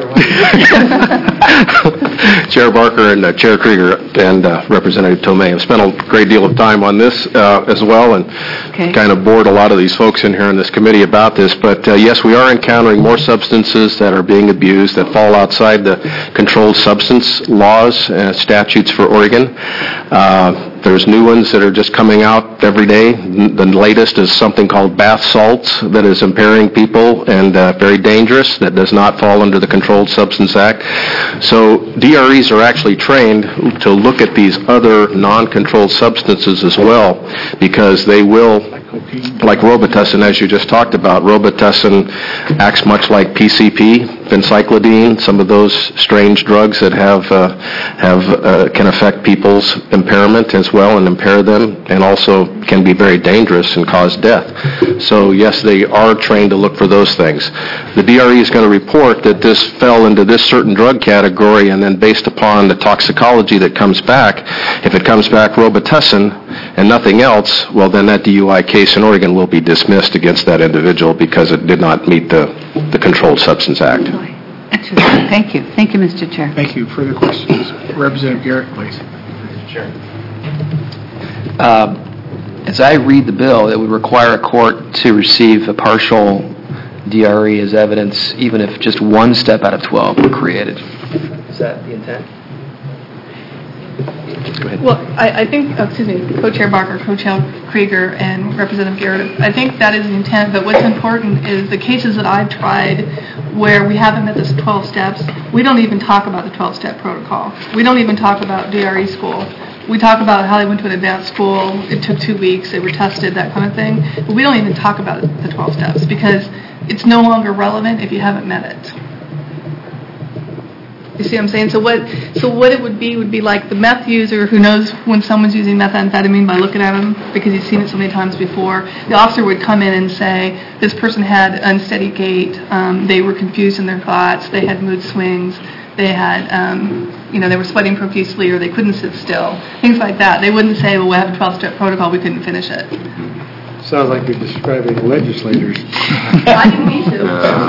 Chair Barker and uh, Chair Krieger and uh, Representative Tomei have spent a great deal of time on this uh, as well, and Okay. kind of bored a lot of these folks in here in this committee about this. But uh, yes, we are encountering more substances that are being abused that fall outside the controlled substance laws and statutes for Oregon. Uh, There's new ones that are just coming out every day. The latest is something called bath salts that is impairing people and uh, very dangerous, that does not fall under the Controlled Substance Act. So D R Es are actually trained to look at these other non-controlled substances as well, because they will, like Robitussin, as you just talked about. Robitussin acts much like P C P, phencyclidine, some of those strange drugs that have uh, have uh, can affect people's impairment as well and impair them, and also can be very dangerous and cause death. So yes, they are trained to look for those things. The D R E is going to report that this fell into this certain drug category, and then based upon the toxicology that comes back, if it comes back Robitussin and nothing else, well then that D U I case in Oregon will be dismissed against that individual because it did not meet the, the Controlled Substance Act. Excellent. Thank you. Thank you, Mister Chair. Thank you. Further questions? Representative Garrett, please. Sure. Uh, As I read the bill, it would require a court to receive a partial D R E as evidence, even if just one step out of twelve were created. Is that the intent? Go ahead. Well, I, I think, oh, excuse me, Co-Chair Barker, Co-Chair Krieger, and Representative Garrett, I think that is the intent, but what's important is the cases that I've tried where we haven't met the twelve steps, we don't even talk about the twelve-step protocol. We don't even talk about D R E school. We talk about how they went to an advanced school, it took two weeks, they were tested, that kind of thing, but we don't even talk about the twelve steps because it's no longer relevant if you haven't met it. You see what I'm saying? So what so what it would be would be like the meth user who knows when someone's using methamphetamine by looking at them because he's seen it so many times before. The officer would come in and say, this person had unsteady gait, um, they were confused in their thoughts, they had mood swings, they had, um, you know, they were sweating profusely or they couldn't sit still, things like that. They wouldn't say, well, we have a twelve-step protocol, we couldn't finish it. Sounds like you're describing legislators. I didn't mean to.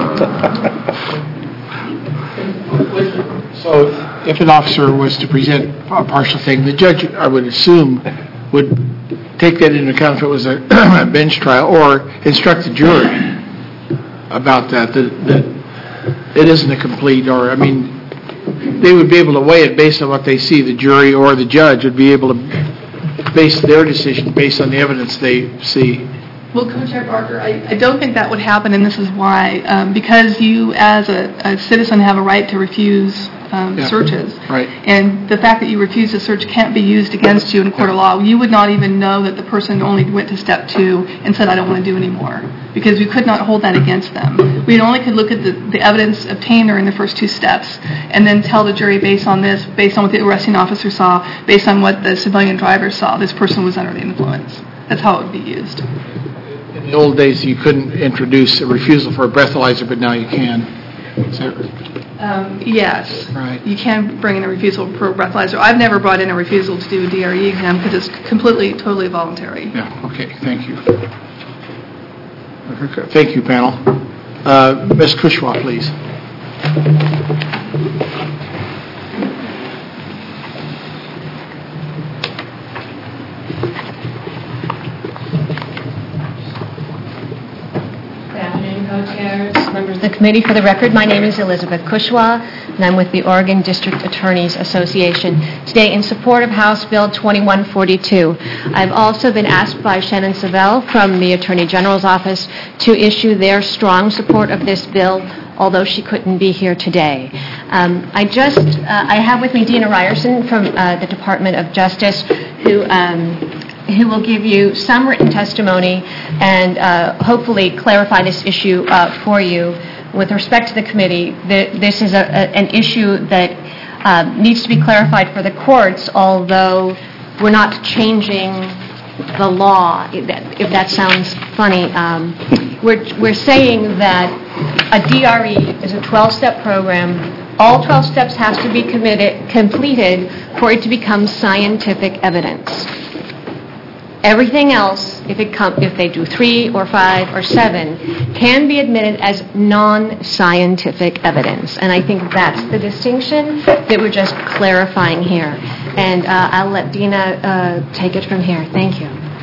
So if an officer was to present a partial thing, the judge, I would assume, would take that into account if it was a bench trial, or instruct the jury about that, that, that it isn't a complete, or, I mean, they would be able to weigh it based on what they see. The jury or the judge would be able to base their decision based on the evidence they see. Well, Co-Chair Barker, I, I don't think that would happen, and this is why. Um, because you, as a, a citizen, have a right to refuse um, Yeah. searches. Right. And the fact that you refuse a search can't be used against you in a court of law. You would not even know that the person only went to step two and said, I don't want to do anymore, because we could not hold that against them. We only could look at the, the evidence obtained during the first two steps and then tell the jury based on this, based on what the arresting officer saw, based on what the civilian driver saw, this person was under the influence. That's how it would be used. In the old days, you couldn't introduce a refusal for a breathalyzer, but now you can. Is that Um, yes. Right. You can bring in a refusal for a breathalyzer. I've never brought in a refusal to do a D R E exam because it's completely, totally voluntary. Yeah, okay, thank you. Okay, thank you, panel. Uh, Miz Kushwa, please. Good afternoon, co-chairs, members of the committee. For the record, my name is Elizabeth Kushwa, and I'm with the Oregon District Attorneys Association. Today, in support of House Bill twenty-one forty-two, I've also been asked by Shannon Savell from the Attorney General's office to issue their strong support of this bill, although she couldn't be here today. Um, I just, uh, I have with me Dina Ryerson from uh, the Department of Justice, who um, who will give you some written testimony and uh, hopefully clarify this issue uh, for you. With respect to the committee, the, this is a, a, an issue that uh, needs to be clarified for the courts, although we're not changing the law, if that, if that sounds funny. Um, we're, we're saying that a D R E is a twelve-step program. All twelve steps has to be committed, completed for it to become scientific evidence. Everything else, if it come, if they do three or five or seven, can be admitted as non-scientific evidence. And I think that's the distinction that we're just clarifying here. And uh, I'll let Dina uh, take it from here. Thank you.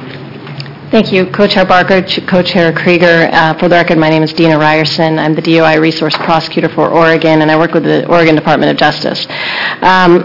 Thank you, Co-Chair Barker, Ch- Co-Chair Krieger. Uh, for the record, my name is Dina Ryerson. I'm the D O I Resource Prosecutor for Oregon, and I work with the Oregon Department of Justice. Um,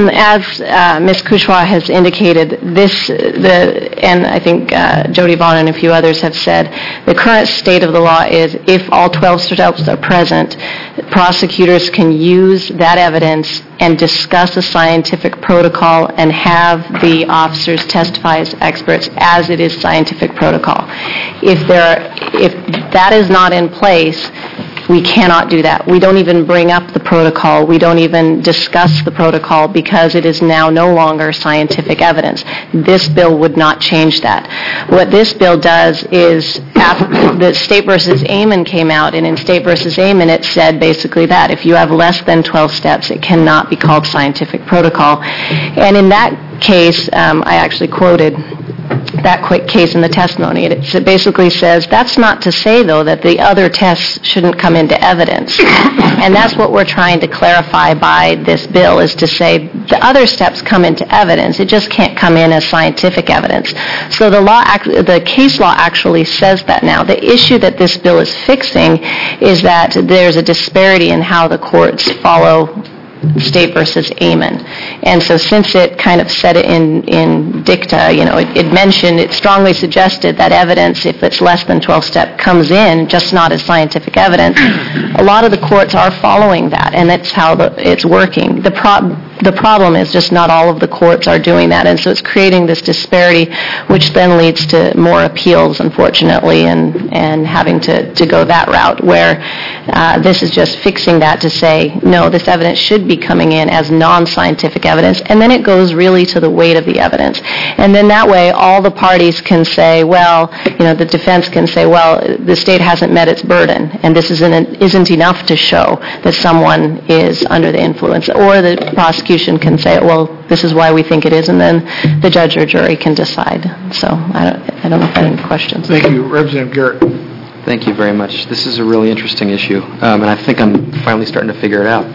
as uh, Miz Kushwa has indicated, this, the, and I think uh, Jody Vaughn and a few others have said, the current state of the law is if all twelve steps are present, prosecutors can use that evidence and discuss a scientific protocol and have the officers testify as experts as it is scientific protocol. If there, if that is not in place, we cannot do that. We don't even bring up the protocol. We don't even discuss the protocol because it is now no longer scientific evidence. This bill would not change that. What this bill does is, after the State versus Amon came out, and in State versus Amon it said basically that if you have less than twelve steps, it cannot be called scientific protocol. And in that case, um, I actually quoted that quick case in the testimony. It, it basically says, that's not to say, though, that the other tests shouldn't come into evidence. And that's what we're trying to clarify by this bill, is to say the other steps come into evidence. It just can't come in as scientific evidence. So the law, the case law actually says that now. The issue that this bill is fixing is that there's a disparity in how the courts follow State versus Amon. And so since it kind of said it in, in dicta, you know, it, it mentioned, it strongly suggested that evidence, if it's less than twelve step, comes in, just not as scientific evidence. A lot of the courts are following that, and that's how the, it's working. The pro- The problem is just not all of the courts are doing that, and so it's creating this disparity, which then leads to more appeals, unfortunately, and, and having to, to go that route, where uh, this is just fixing that to say, no, this evidence should be coming in as non-scientific evidence, and then it goes really to the weight of the evidence. And then that way, all the parties can say, well, you know, the defense can say, well, the state hasn't met its burden, and this isn't, isn't enough to show that someone is under the influence, or the prosecution can say, well, this is why we think it is, and then the judge or jury can decide. So I don't, I don't know if I have any questions. Thank you. Representative Garrett. Thank you very much. This is a really interesting issue, um, and I think I'm finally starting to figure it out.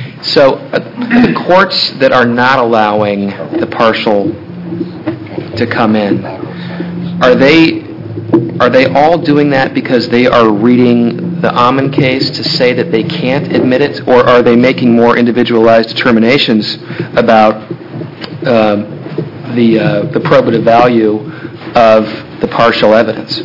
So uh, the courts that are not allowing the partial to come in, are they are they all doing that because they are reading the Amon case to say that they can't admit it, or are they making more individualized determinations about um, the uh, the probative value of the partial evidence?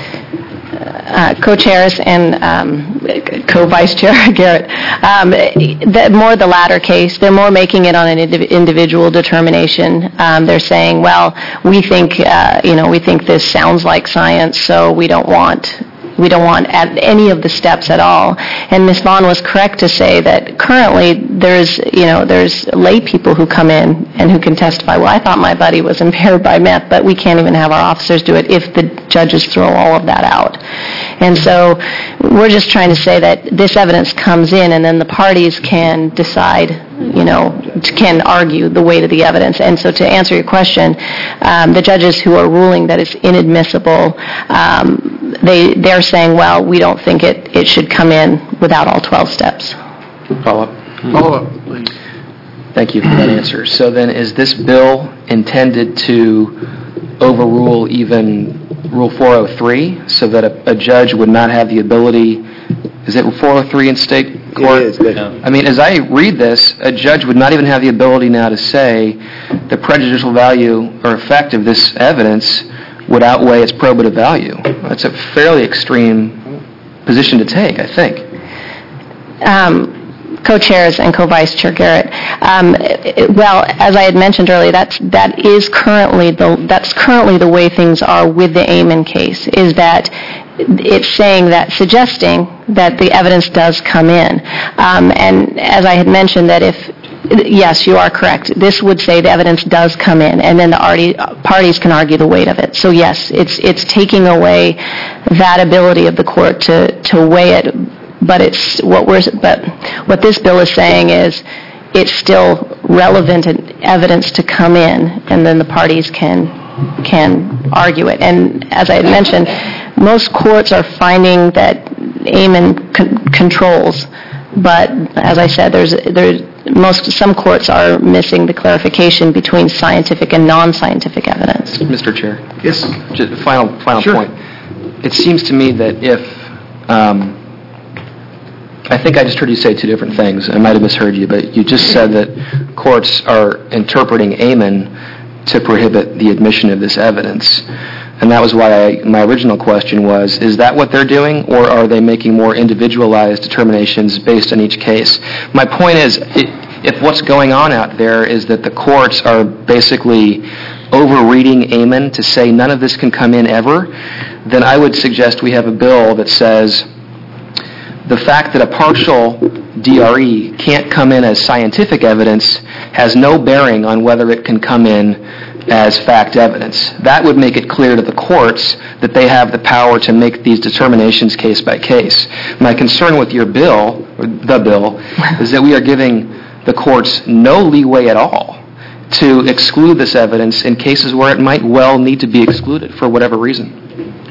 Uh, co-chairs and um, co-vice chair Garrett, um, the, more the latter case. They're more making it on an indiv- individual determination. Um, they're saying, well, we think, uh, you know, we think this sounds like science, so we don't want. We don't want at any of the steps at all. And Miz Vaughn was correct to say that currently there's, you know, there's lay people who come in and who can testify, well, I thought my buddy was impaired by meth, but we can't even have our officers do it if the judges throw all of that out. And so we're just trying to say that this evidence comes in, and then the parties can decide, you know, can argue the weight of the evidence. And so to answer your question, um, the judges who are ruling that it's inadmissible, um, they, they're saying, well, we don't think it, it should come in without all twelve steps. Follow-up? Follow-up, please. Thank you for that answer. So then is this bill intended to overrule even Rule four oh three so that a, a judge would not have the ability, is it four oh three in state court? It is. Yeah. I mean, as I read this, a judge would not even have the ability now to say the prejudicial value or effect of this evidence would outweigh its probative value. That's a fairly extreme position to take, I think. Um, co-chairs and co-vice chair Garrett. Um, it, well, as I had mentioned earlier, that's that is currently the that's currently the way things are with the Amon case. Is that it's saying that, suggesting that the evidence does come in, um, and as I had mentioned, that if yes, you are correct. This would say the evidence does come in, and then the arty, parties can argue the weight of it. So yes, it's it's taking away that ability of the court to to weigh it. But it's what we're but what this bill is saying is it's still relevant evidence to come in, and then the parties can can argue it. And as I had mentioned, most courts are finding that Amen con- controls, but as I said, there's there's most some courts are missing the clarification between scientific and non-scientific evidence. Mister Chair? Yes. Just final, final Sure. point. It seems to me that if, um, I think I just heard you say two different things. I might have misheard you, but you just said that courts are interpreting Amen to prohibit the admission of this evidence. And that was why I, my original question was, is that what they're doing, or are they making more individualized determinations based on each case? My point is, if what's going on out there is that the courts are basically overreading Amen to say none of this can come in ever, then I would suggest we have a bill that says the fact that a partial D R E can't come in as scientific evidence has no bearing on whether it can come in as fact evidence. That would make it clear to the courts that they have the power to make these determinations case by case. My concern with your bill, or the bill, is that we are giving the courts no leeway at all to exclude this evidence in cases where it might well need to be excluded for whatever reason.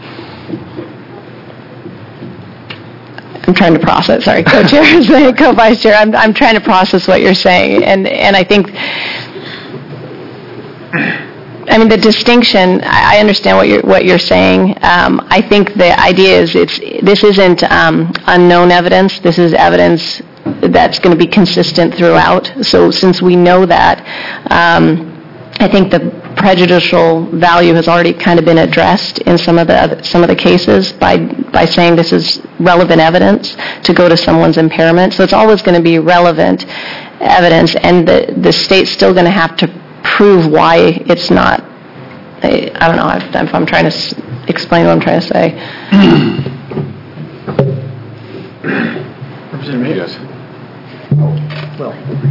I'm trying to process, sorry, co-chair, co-vice chair, I'm, I'm trying to process what you're saying, and, and I think, I mean, the distinction, I I understand what you're, what you're saying. Um, I think the idea is it's, this isn't um, unknown evidence, this is evidence that's going to be consistent throughout, so since we know that, um, I think the prejudicial value has already kind of been addressed in some of the other, some of the cases by by saying this is relevant evidence to go to someone's impairment. So it's always going to be relevant evidence, and the the state's still going to have to prove why it's not. I, I don't know if I'm trying to s- explain what I'm trying to say. Representative Hicks? Yes. Well.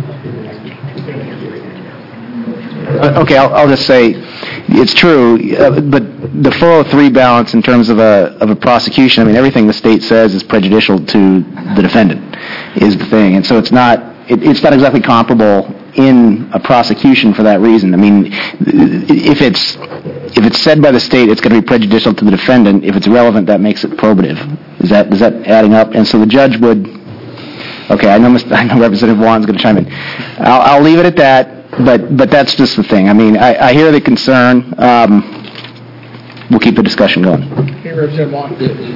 Uh, Okay, I'll, I'll just say, it's true, uh, but the four oh three balance in terms of a, of a prosecution, I mean, everything the state says is prejudicial to the defendant, is the thing. And so it's not, it, it's not exactly comparable in a prosecution for that reason. I mean, if it's, if it's said by the state, it's going to be prejudicial to the defendant. If it's relevant, that makes it probative. Is that, is that adding up? And so the judge would, okay, I know, Mister I know Representative Wan's going to chime in. I'll, I'll leave it at that. But but that's just the thing. I mean, I, I hear the concern. Um, we'll keep the discussion going. Okay, Representative Vaughn.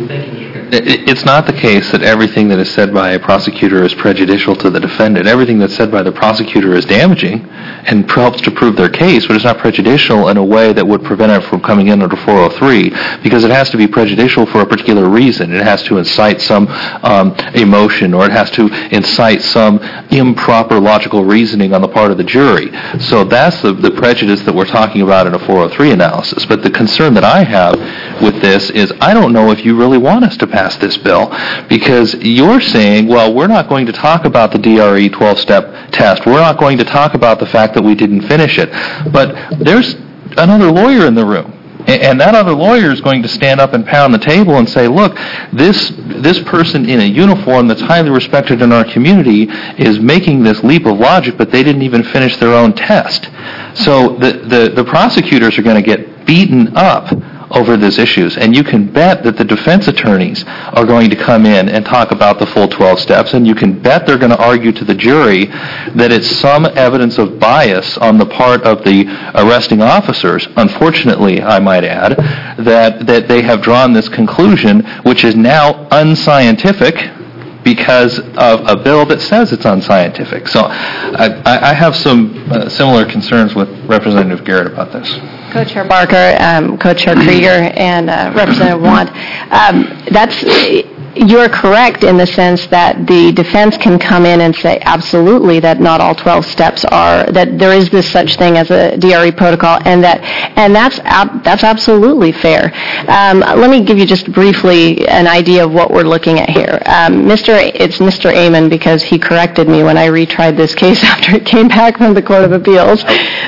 It- It's not the case that everything that is said by a prosecutor is prejudicial to the defendant. Everything that's said by the prosecutor is damaging and helps to prove their case, but it's not prejudicial in a way that would prevent it from coming in under four oh three, because it has to be prejudicial for a particular reason. It has to incite some um, emotion, or it has to incite some improper logical reasoning on the part of the jury. So that's the, the prejudice that we're talking about in a four oh three analysis. But the concern that I have with this is I don't know if you really want us to pass this bill, because you're saying, well, we're not going to talk about the D R E twelve-step test. We're not going to talk about the fact that we didn't finish it. But there's another lawyer in the room. And that other lawyer is going to stand up and pound the table and say, look, this this person in a uniform that's highly respected in our community is making this leap of logic, but they didn't even finish their own test. So the, the, the prosecutors are going to get beaten up over these issues, and you can bet that the defense attorneys are going to come in and talk about the full twelve steps, and you can bet they're going to argue to the jury that it's some evidence of bias on the part of the arresting officers, unfortunately, I might add, that, that they have drawn this conclusion, which is now unscientific, because of a bill that says it's unscientific. So I, I have some uh, similar concerns with Representative Garrett about this. Co-Chair Barker, um, Co-Chair Krieger, and uh, Representative Want. Um, that's, you're correct in the sense that the defense can come in and say absolutely that not all twelve steps are, that there is this such thing as a D R E protocol, and that, and that's ab- that's absolutely fair. Um, let me give you just briefly an idea of what we're looking at here. Um, Mister It's Mister Amen, because he corrected me when I retried this case after it came back from the Court of Appeals.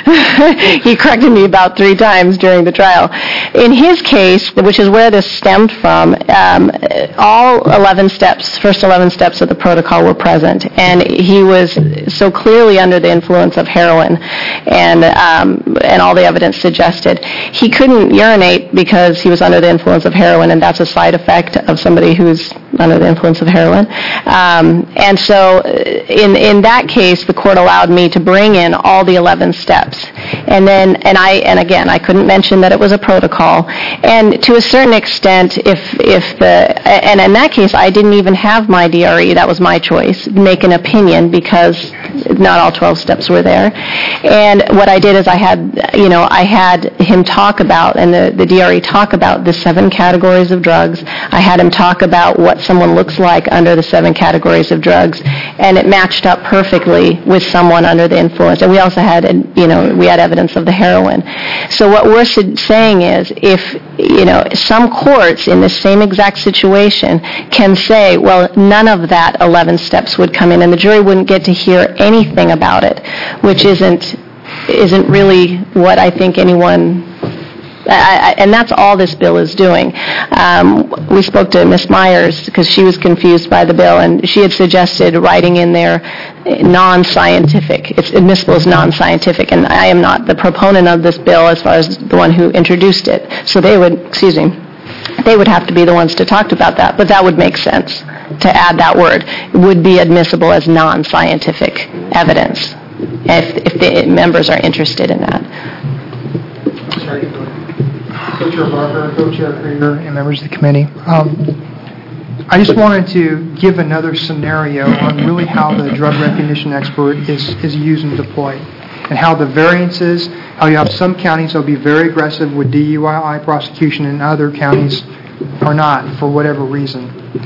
He corrected me about three times during the trial. In his case, which is where this stemmed from, um, all all eleven steps, first eleven steps of the protocol were present, and he was so clearly under the influence of heroin, and um, and all the evidence suggested. He couldn't urinate because he was under the influence of heroin, and that's a side effect of somebody who's under the influence of heroin. Um, and so in in that case, the court allowed me to bring in all the eleven steps. And then, and I, and again, I couldn't mention that it was a protocol. And to a certain extent, if if the, and in that case, I didn't even have my D R E, that was my choice, make an opinion because not all twelve steps were there. And what I did is I had, you know, I had him talk about, and the, the D R E talk about the seven categories of drugs. I had him talk about what someone looks like under the seven categories of drugs, and it matched up perfectly with someone under the influence. And we also had, you know, we had evidence of the heroin. So what we're saying is, if, you know, some courts in the same exact situation can say, well, none of that eleven steps would come in, and the jury wouldn't get to hear anything about it, which isn't isn't really what I think anyone. I, I, and that's all this bill is doing. Um, we spoke to Miz Myers because she was confused by the bill, and she had suggested writing in there non-scientific. It's admissible as non-scientific, and I am not the proponent of this bill as far as the one who introduced it. So they would, excuse me, they would have to be the ones to talk about that, but that would make sense to add that word. It would be admissible as non-scientific evidence if, if the members are interested in that. Co-Chair Barker, Co-Chair Krieger, and members of the committee. Um, I just wanted to give another scenario on really how the drug recognition expert is, is used and deployed, and how the variances, how you have some counties that will be very aggressive with D U I prosecution and other counties are not for whatever reason.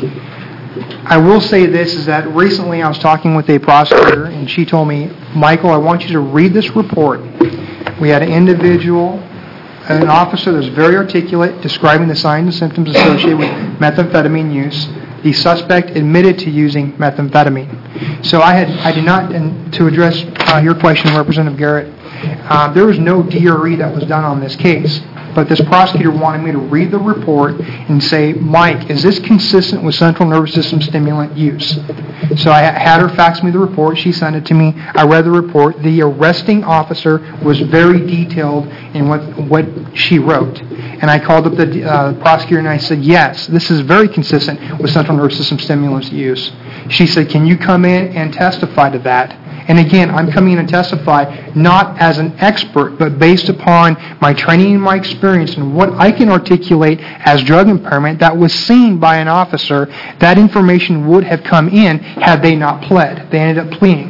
I will say this, is that recently I was talking with a prosecutor, and she told me, Michael, I want you to read this report. We had an individual, an officer that was very articulate, describing the signs and symptoms associated with methamphetamine use. The suspect admitted to using methamphetamine. So I had, I did not, and to address uh, your question, Representative Garrett, uh, there was no D R E that was done on this case. But this prosecutor wanted me to read the report and say, Mike, is this consistent with central nervous system stimulant use? So I had her fax me the report. She sent it to me. I read the report. The arresting officer was very detailed in what what she wrote. And I called up the uh, prosecutor and I said, yes, this is very consistent with central nervous system stimulants use. She said, can you come in and testify to that? And again, I'm coming in to testify not as an expert, but based upon my training and my experience and what I can articulate as drug impairment that was seen by an officer. That information would have come in had they not pled. They ended up pleading.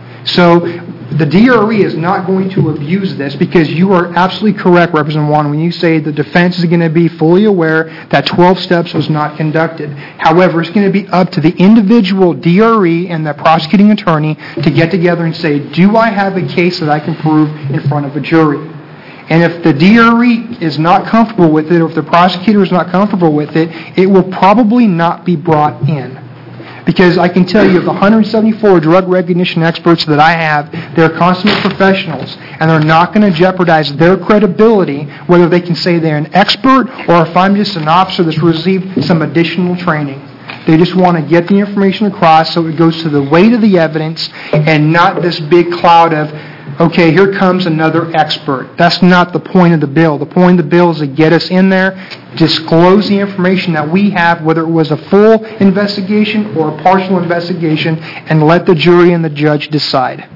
So the D R E is not going to abuse this, because you are absolutely correct, Representative Warren, when you say the defense is going to be fully aware that twelve steps was not conducted. However, it's going to be up to the individual D R E and the prosecuting attorney to get together and say, do I have a case that I can prove in front of a jury? And if the D R E is not comfortable with it, or if the prosecutor is not comfortable with it, it will probably not be brought in. Because I can tell you, of the one hundred seventy-four drug recognition experts that I have, they're consummate professionals, and they're not going to jeopardize their credibility, whether they can say they're an expert or if I'm just an officer that's received some additional training. They just want to get the information across so it goes to the weight of the evidence and not this big cloud of, okay, here comes another expert. That's not the point of the bill. The point of the bill is to get us in there, disclose the information that we have, whether it was a full investigation or a partial investigation, and let the jury and the judge decide.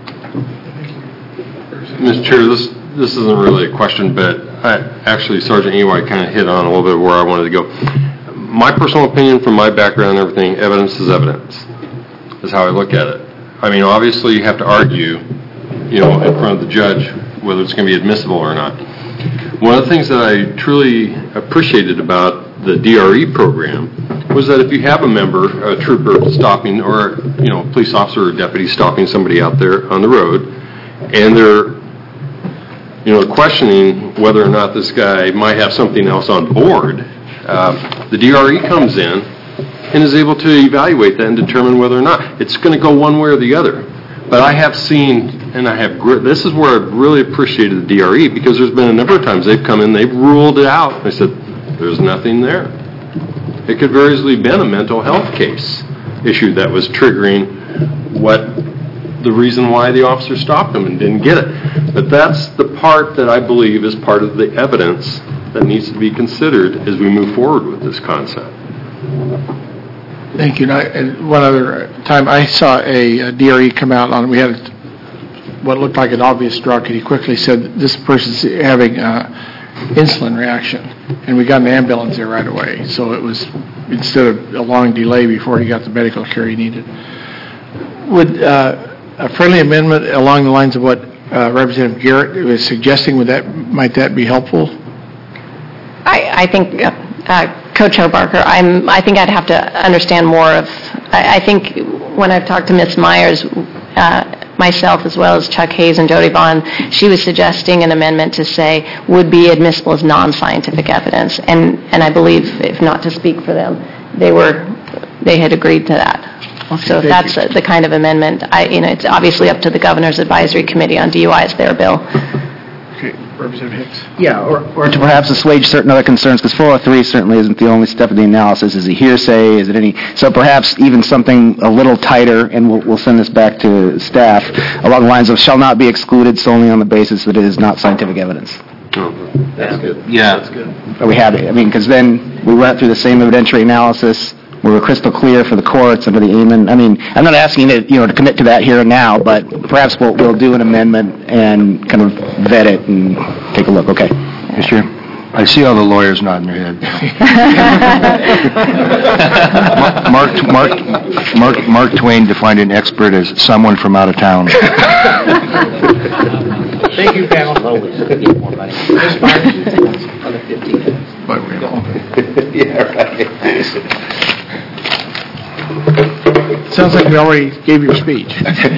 Mister Chair, this this isn't really a question, but I, actually Sergeant Ewing kind of hit on a little bit where I wanted to go. My personal opinion, from my background and everything, evidence is evidence, is how I look at it. I mean, obviously you have to argue, you know, in front of the judge whether it's going to be admissible or not. One of the things that I truly appreciated about the D R E program was that if you have a member, a trooper stopping, or, you know, a police officer or deputy stopping somebody out there on the road, and they're, you know, questioning whether or not this guy might have something else on board, uh, the D R E comes in and is able to evaluate that and determine whether or not it's going to go one way or the other. But I have seen, and I have, this is where I've really appreciated the D R E, because there's been a number of times they've come in, they've ruled it out. They said, there's nothing there. It could very easily have been a mental health case issue that was triggering what the reason why the officer stopped him and didn't get it. But that's the part that I believe is part of the evidence that needs to be considered as we move forward with this concept. Thank you. And, I, and one other time, I saw a, a D R E come out on, we had what looked like an obvious drug, and he quickly said, this person's having uh, insulin reaction. And we got an ambulance there right away. So it was, instead of a long delay before he got the medical care he needed. Would uh, a friendly amendment along the lines of what uh, Representative Garrett was suggesting, would that, might that be helpful? I, I think, uh, uh, Co-Chair Barker, I'm, I think I'd have to understand more of, I, I think when I've talked to Miz Myers, uh, myself as well as Chuck Hayes and Jody Vaughn, she was suggesting an amendment to say would be admissible as non-scientific evidence. And, and I believe, if not to speak for them, they were, they had agreed to that. Okay, so if that's a, the kind of amendment, I, you know, it's obviously up to the Governor's Advisory Committee on D U I. It's their bill. Okay, Representative Hicks. Yeah, or, or to perhaps assuage certain other concerns, because four oh three certainly isn't the only step of the analysis. Is it hearsay? Is it any? So perhaps even something a little tighter, and we'll, we'll send this back to staff, along the lines of shall not be excluded solely on the basis that it is not scientific evidence. Oh, that's good. Yeah. That's good. But we have it. I mean, because then we went through the same evidentiary analysis. We were crystal clear for the courts under the Amon. I mean, I'm not asking you to, you know, to commit to that here and now, but perhaps we'll, we'll do an amendment and kind of vet it and take a look. Okay. Mister I see all the lawyers nodding their head. Mark, Mark, Mark, Mark Twain defined an expert as someone from out of town. Thank you, panel. Yeah, right. Sounds like we already gave your speech.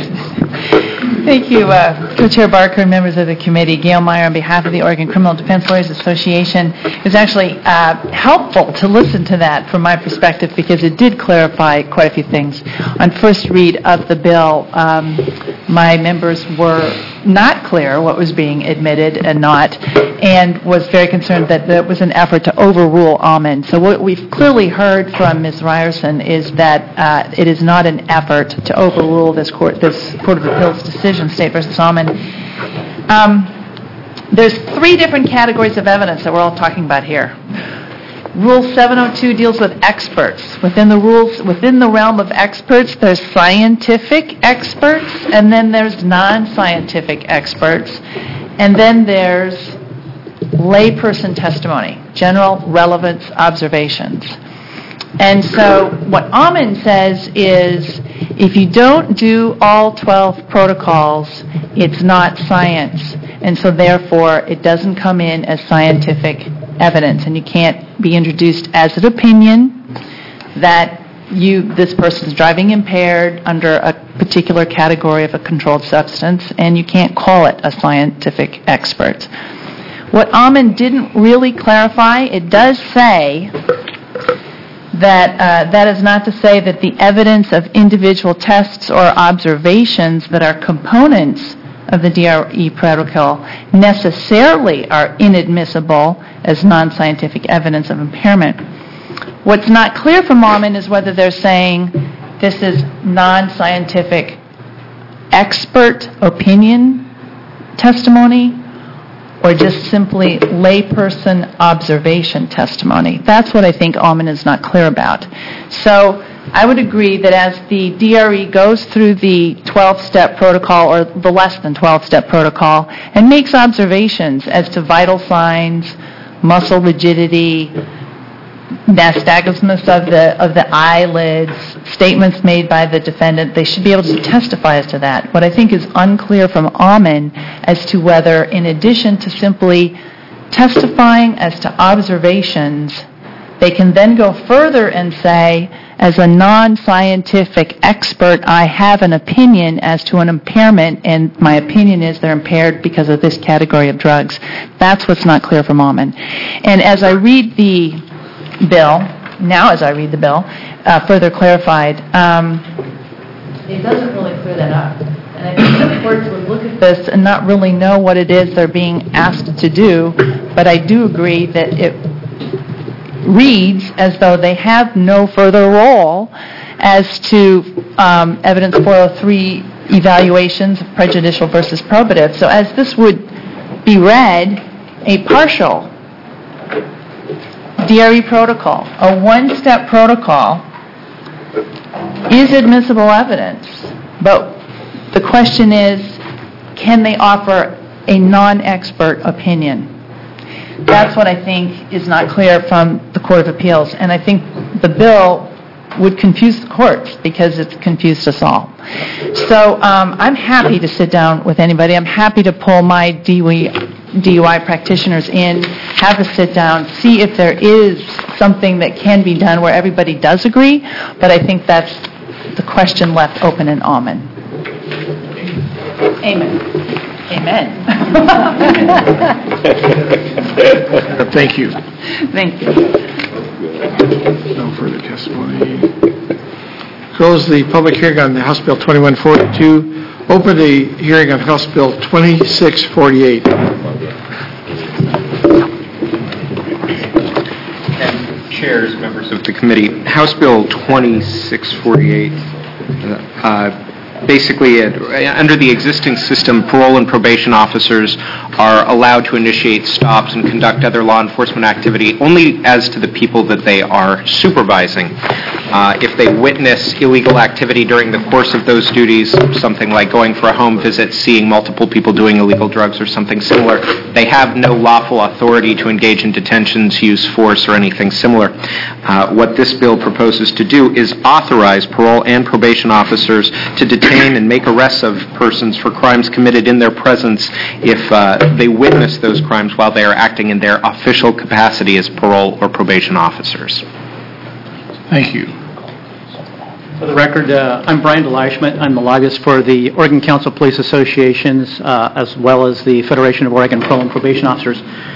Thank you, uh, Co-Chair Barker and members of the committee. Gail Meyer on behalf of the Oregon Criminal Defense Lawyers Association. It was actually uh, helpful to listen to that from my perspective because it did clarify quite a few things. On first read of the bill, um, my members were not clear what was being admitted and not, and was very concerned that there was an effort to overrule Almond. So what we've clearly heard from Miz Ryerson is that uh, it is not an effort to overrule this court, this Court of Appeals decision, State versus Almond. Um, there's three different categories of evidence that we're all talking about here. Rule seven oh two deals with experts. Within the rules, within the realm of experts, there's scientific experts, and then there's non-scientific experts, and then there's layperson testimony, general relevance observations. And so what Almond says is, if you don't do all twelve protocols, it's not science, and so therefore it doesn't come in as scientific evidence, and you can't be introduced as an opinion that you this person is driving impaired under a particular category of a controlled substance, and you can't call it a scientific expert. What Almond didn't really clarify, it does say that uh, that is not to say that the evidence of individual tests or observations that are components of the D R E protocol necessarily are inadmissible as non-scientific evidence of impairment. What's not clear from Almond is whether they're saying this is non-scientific expert opinion testimony or just simply layperson observation testimony. That's what I think Almond is not clear about. So I would agree that as the D R E goes through the twelve-step protocol or the less than twelve-step protocol and makes observations as to vital signs, muscle rigidity, nystagmus of the of the eyelids, statements made by the defendant, they should be able to testify as to that. What I think is unclear from Almond as to whether, in addition to simply testifying as to observations, they can then go further and say, as a non-scientific expert, I have an opinion as to an impairment, and my opinion is they're impaired because of this category of drugs. That's what's not clear from Almond. And as I read the bill, now as I read the bill, uh, further clarified, um, it doesn't really clear that up. And I think the courts would look at this and not really know what it is they're being asked to do, but I do agree that it reads as though they have no further role as to um, evidence four oh three evaluations of prejudicial versus probative. So as this would be read, a partial D R E protocol, a one-step protocol, is admissible evidence. But the question is, can they offer a non-expert opinion? That's what I think is not clear from the Court of Appeals. And I think the bill would confuse the courts because it's confused us all. So um, I'm happy to sit down with anybody. I'm happy to pull my D U I practitioners in, have a sit down, see if there is something that can be done where everybody does agree. But I think that's the question left open and amen. Amen. Amen. Thank you. Thank you. No further testimony. Close the public hearing on the House Bill twenty-one forty-two. Open the hearing on House Bill twenty-six forty-eight. And chairs, members of the committee, House Bill twenty-six forty-eight, uh, basically, uh, under the existing system, parole and probation officers are allowed to initiate stops and conduct other law enforcement activity only as to the people that they are supervising. Uh, if they witness illegal activity during the course of those duties, something like going for a home visit, seeing multiple people doing illegal drugs or something similar, they have no lawful authority to engage in detentions, use force, or anything similar. Uh, what this bill proposes to do is authorize parole and probation officers to detain and make arrests of persons for crimes committed in their presence if uh, they witness those crimes while they are acting in their official capacity as parole or probation officers. Thank you. For the record, uh, I'm Brian DeLeischmidt. I'm the lobbyist for the Oregon Council of Police Associations, uh, as well as the Federation of Oregon Parole and Probation Officers.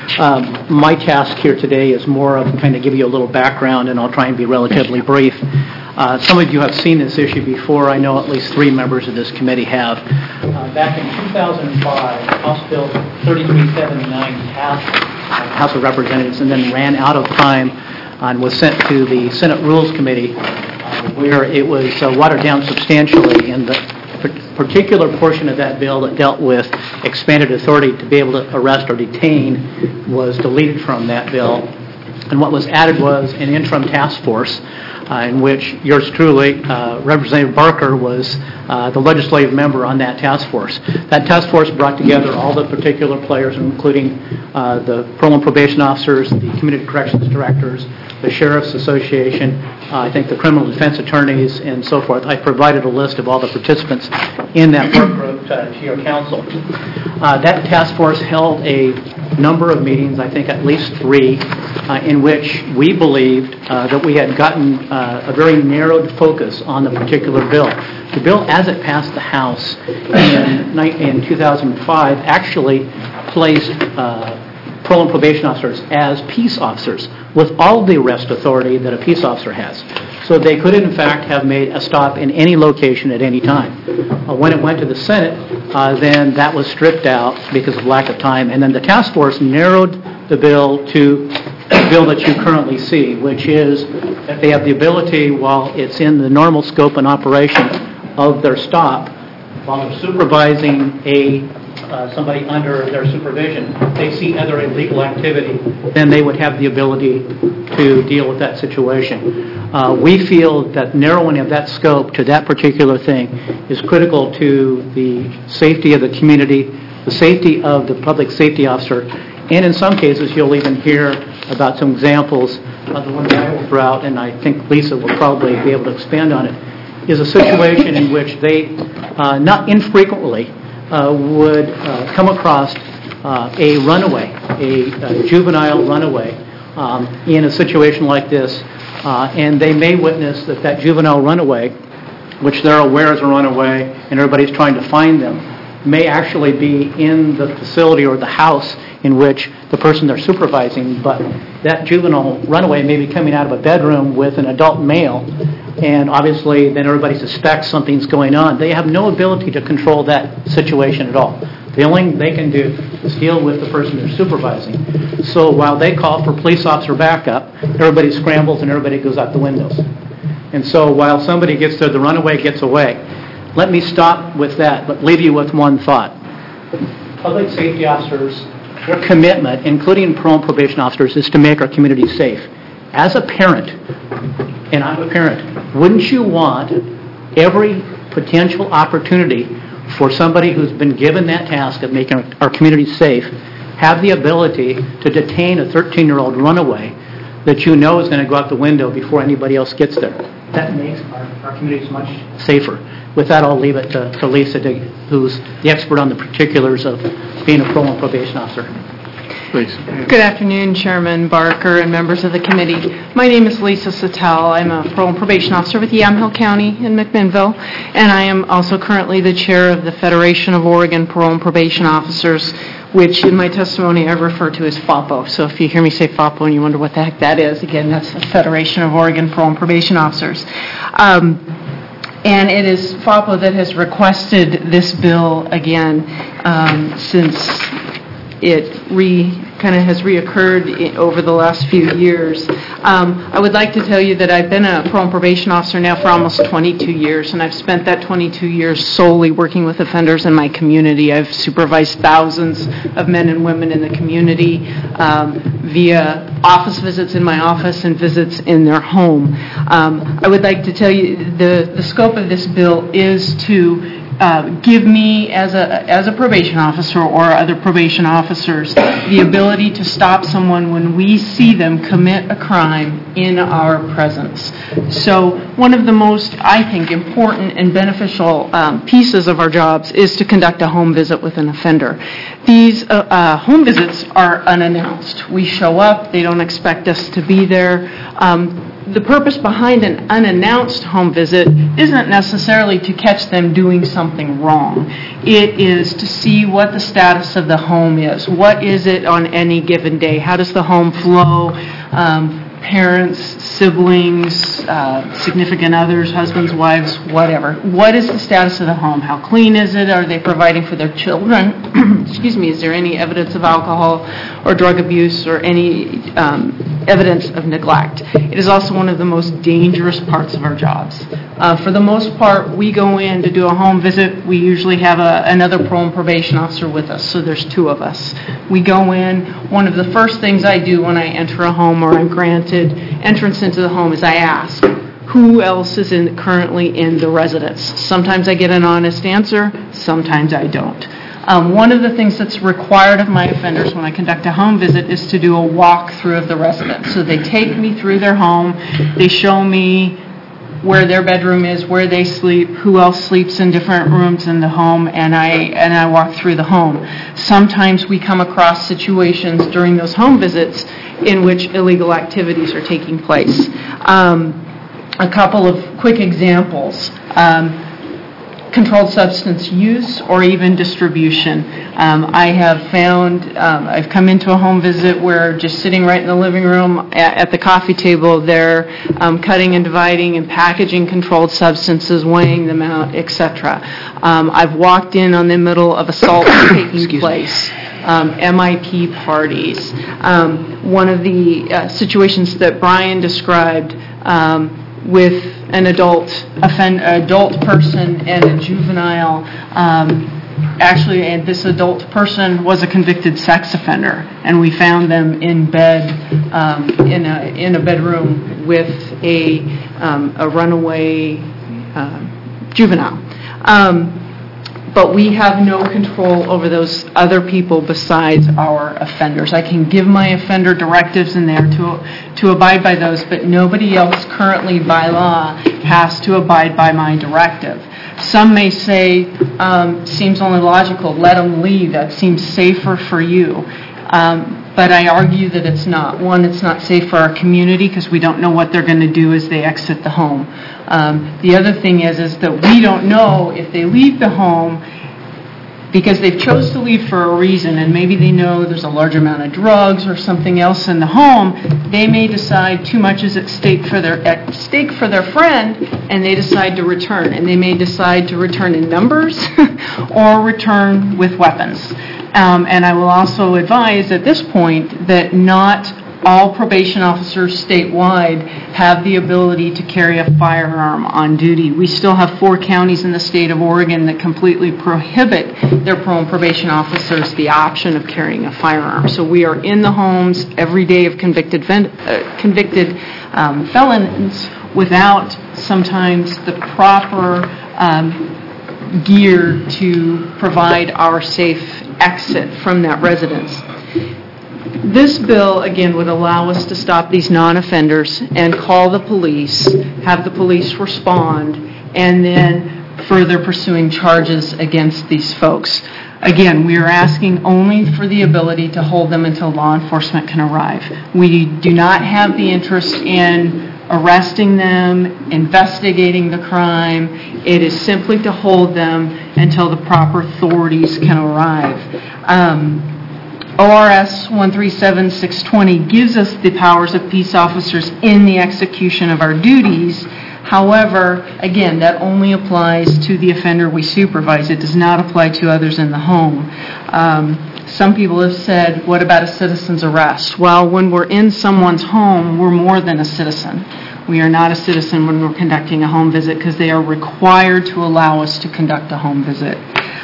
Um, my task here today is more of kind of give you a little background, and I'll try and be relatively brief. Uh, some of you have seen this issue before. I know at least three members of this committee have. Uh, back in two thousand five, House Bill thirty-three seventy-nine passed uh, the House of Representatives and then ran out of time and was sent to the Senate Rules Committee, uh, where it was uh, watered down substantially, and the particular portion of that bill that dealt with expanded authority to be able to arrest or detain was deleted from that bill. And what was added was an interim task force uh, in which yours truly, uh, Representative Barker, was uh, the legislative member on that task force. That task force brought together all the particular players, including uh, the parole and probation officers, the community corrections directors, the Sheriff's Association, uh, I think the criminal defense attorneys, and so forth. I provided a list of all the participants in that work group uh, to your council. Uh, that task force held a number of meetings, I think at least three, uh, in which we believed uh, that we had gotten uh, a very narrowed focus on the particular bill. The bill, as it passed the House in, in two thousand five, actually placed uh, parole and probation officers as peace officers with all the arrest authority that a peace officer has. So they could, in fact, have made a stop in any location at any time. Uh, when it went to the Senate, uh, then that was stripped out because of lack of time. And then the task force narrowed the bill to the bill that you currently see, which is that they have the ability, while it's in the normal scope and operation of their stop, while they're supervising a Uh, somebody under their supervision, they see other illegal activity, then they would have the ability to deal with that situation. Uh, we feel that narrowing of that scope to that particular thing is critical to the safety of the community, the safety of the public safety officer, and in some cases you'll even hear about some examples of the one that I will throw out, and I think Lisa will probably be able to expand on it, is a situation in which they, uh, not infrequently, Uh, would uh, come across uh, a runaway, a, a juvenile runaway um, in a situation like this, uh, and they may witness that that juvenile runaway, which they're aware is a runaway and everybody's trying to find them, may actually be in the facility or the house in which the person they're supervising, but that juvenile runaway may be coming out of a bedroom with an adult male, and obviously then everybody suspects something's going on. They have no ability to control that situation at all. The only thing they can do is deal with the person they're supervising. So while they call for police officer backup, everybody scrambles and everybody goes out the windows. And so while somebody gets there, the runaway gets away. Let me stop with that, but leave you with one thought. Public safety officers, their commitment, including parole and probation officers, is to make our community safe. As a parent, and I'm a parent, wouldn't you want every potential opportunity for somebody who's been given that task of making our community safe have the ability to detain a thirteen-year-old runaway that you know is going to go out the window before anybody else gets there? That makes our, our communities much safer. With that, I'll leave it to, to Lisa, to, who's the expert on the particulars of being a parole and probation officer. Please. Good afternoon, Chairman Barker and members of the committee. My name is Lisa Sattel. I'm a parole and probation officer with Yamhill County in McMinnville, and I am also currently the chair of the Federation of Oregon Parole and Probation Officers, which in my testimony I refer to as FOPO. So if you hear me say FOPO and you wonder what the heck that is, again, that's the Federation of Oregon Parole and Probation Officers. Um, And it is FOPO that has requested this bill again um, since it re kind of has reoccurred i- over the last few years. Um, I would like to tell you that I've been a parole and probation officer now for almost twenty-two years, and I've spent that twenty-two years solely working with offenders in my community. I've supervised thousands of men and women in the community um, via office visits in my office and visits in their home. Um, I would like to tell you the, the scope of this bill is to Uh, give me, as a as a probation officer or other probation officers, the ability to stop someone when we see them commit a crime in our presence. So one of the most, I think, important and beneficial um, pieces of our jobs is to conduct a home visit with an offender. These uh, uh, home visits are unannounced. We show up, they don't expect us to be there. Um, The purpose behind an unannounced home visit isn't necessarily to catch them doing something wrong. It is to see what the status of the home is. What is it on any given day? How does the home flow? Um, parents, siblings, uh, significant others, husbands, wives, whatever. What is the status of the home? How clean is it? Are they providing for their children? Excuse me, is there any evidence of alcohol or drug abuse or any um, evidence of neglect? It is also one of the most dangerous parts of our jobs. Uh, for the most part, we go in to do a home visit. We usually have a, another parole and probation officer with us, so there's two of us. We go in. One of the first things I do when I enter a home or I'm granted entrance into the home is I ask, who else is in, currently in the residence? Sometimes I get an honest answer, sometimes I don't. Um, one of the things that's required of my offenders when I conduct a home visit is to do a walkthrough of the residence. So they take me through their home, they show me where their bedroom is, where they sleep, who else sleeps in different rooms in the home, and I and I walk through the home. Sometimes we come across situations during those home visits in which illegal activities are taking place. Um, a couple of quick examples. Um, controlled substance use or even distribution. Um, I have found, um, I've come into a home visit where just sitting right in the living room at, at the coffee table, they're um, cutting and dividing and packaging controlled substances, weighing them out, et cetera. Um, I've walked in on the middle of assault taking place. Um, M I P parties. Um, one of the uh, situations that Brian described um, with an adult offend, adult person and a juvenile. Um, actually, and this adult person was a convicted sex offender, and we found them in bed um, in a in a bedroom with a um, a runaway uh, juvenile. Um, But we have no control over those other people besides our offenders. I can give my offender directives in there to to abide by those, but nobody else currently by law has to abide by my directive. Some may say, um, seems only logical, let them leave. That seems safer for you. Um, but I argue that it's not. One, it's not safe for our community because we don't know what they're going to do as they exit the home. Um, the other thing is, is that we don't know if they leave the home, because they've chose to leave for a reason, and maybe they know there's a large amount of drugs or something else in the home, they may decide too much is at stake for their at stake for their friend, and they decide to return. And they may decide to return in numbers or return with weapons. Um, and I will also advise at this point that not all probation officers statewide have the ability to carry a firearm on duty. We still have four counties in the state of Oregon that completely prohibit their parole and probation officers the option of carrying a firearm. So we are in the homes every day of convicted ven- uh, convicted um, felons without sometimes the proper um, gear to provide our safe exit from that residence. This bill, again, would allow us to stop these non-offenders and call the police, have the police respond, and then further pursuing charges against these folks. Again, we are asking only for the ability to hold them until law enforcement can arrive. We do not have the interest in arresting them, investigating the crime. It is simply to hold them until the proper authorities can arrive. Um, O R S one three seven six twenty gives us the powers of peace officers in the execution of our duties. However, again, that only applies to the offender we supervise. It does not apply to others in the home. Um, some people have said, what about a citizen's arrest? Well, when we're in someone's home, we're more than a citizen. We are not a citizen when we're conducting a home visit because they are required to allow us to conduct a home visit.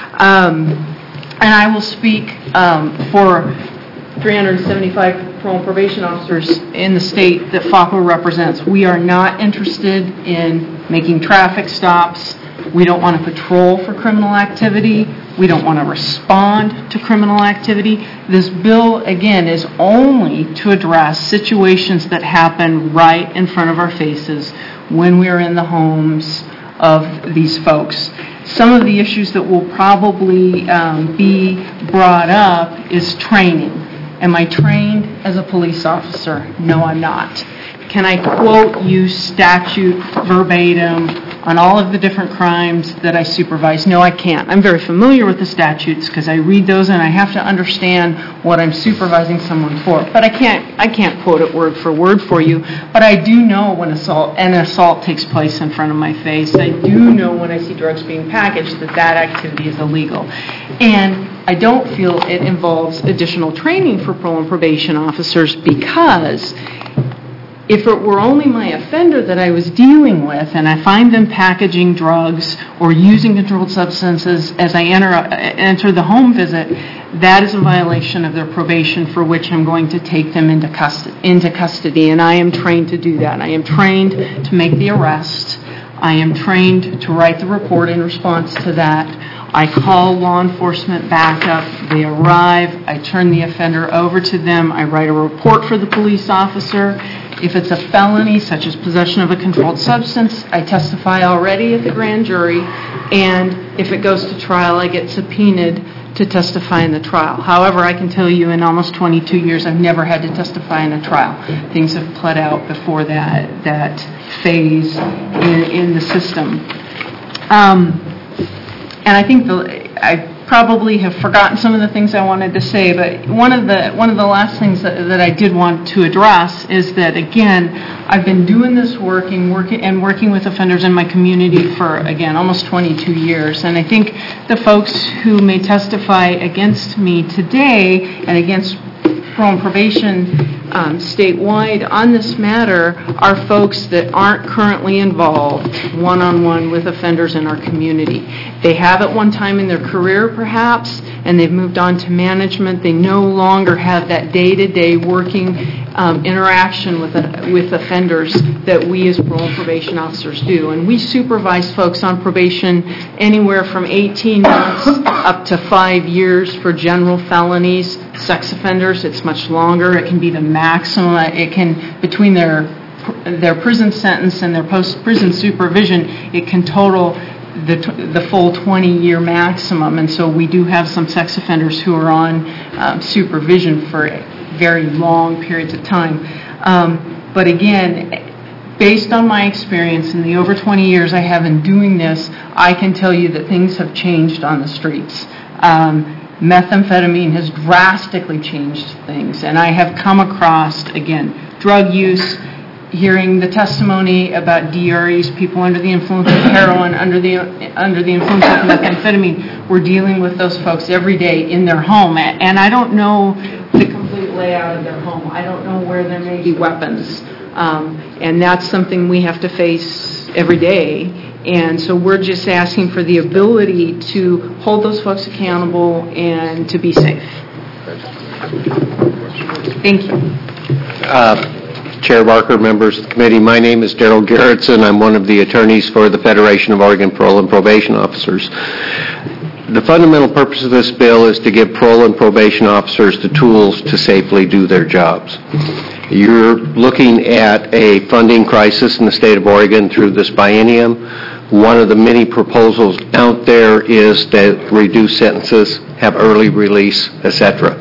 Um, And I will speak um, for three hundred seventy-five parole and probation officers in the state that F A P A represents. We are not interested in making traffic stops. We don't want to patrol for criminal activity. We don't want to respond to criminal activity. This bill, again, is only to address situations that happen right in front of our faces when we are in the homes of these folks. Some of the issues that will probably um, be brought up is training. Am I trained as a police officer? No, I'm not. Can I quote you statute verbatim on all of the different crimes that I supervise? No, I can't. I'm very familiar with the statutes because I read those and I have to understand what I'm supervising someone for. But I can't I can't quote it word for word for you. But I do know when assault an assault takes place in front of my face. I do know when I see drugs being packaged that that activity is illegal. And I don't feel it involves additional training for parole and probation officers because if it were only my offender that I was dealing with and I find them packaging drugs or using controlled substances as I enter enter the home visit, that is a violation of their probation for which I'm going to take them into custody, into custody. And I am trained to do that. I am trained to make the arrest. I am trained to write the report in response to that. I call law enforcement back up. They arrive. I turn the offender over to them. I write a report for the police officer. If it's a felony, such as possession of a controlled substance, I testify already at the grand jury. And if it goes to trial, I get subpoenaed to testify in the trial. However, I can tell you in almost twenty-two years, I've never had to testify in a trial. Things have played out before that that phase in, in the system. Um, and I think the, I probably have forgotten some of the things I wanted to say, but one of the one of the last things that, that I did want to address is that, again, I've been doing this working, working and working with offenders in my community for, again, almost twenty-two years. And I think the folks who may testify against me today and against parole and probation um, statewide on this matter are folks that aren't currently involved one-on-one with offenders in our community. They have at one time in their career, perhaps, and they've moved on to management. They no longer have that day-to-day working um, interaction with uh, with offenders that we as parole and probation officers do. And we supervise folks on probation anywhere from eighteen months up to five years for general felonies. Sex offenders, it's much longer. It can be the maximum. It can, between their their prison sentence and their post-prison supervision, it can total the the full twenty-year maximum. And so we do have some sex offenders who are on um, supervision for very long periods of time. Um, but again, based on my experience in the over twenty years I have in doing this, I can tell you that things have changed on the streets. Um, methamphetamine has drastically changed things, and I have come across, again, drug use, hearing the testimony about D R Es, people under the influence of heroin, under the under the influence of methamphetamine. We're dealing with those folks every day in their home, and I don't know the complete layout of their home. I don't know where there may be weapons, um, and that's something we have to face every day. And so we're just asking for the ability to hold those folks accountable and to be safe. Thank you. Uh, Chair Barker, members of the committee, my name is Darrell Gerritsen. I'm one of the attorneys for the Federation of Oregon Parole and Probation Officers. The fundamental purpose of this bill is to give parole and probation officers the tools to safely do their jobs. You're looking at a funding crisis in the state of Oregon through this biennium. One of the many proposals out there is to reduce sentences, have early release, et cetera.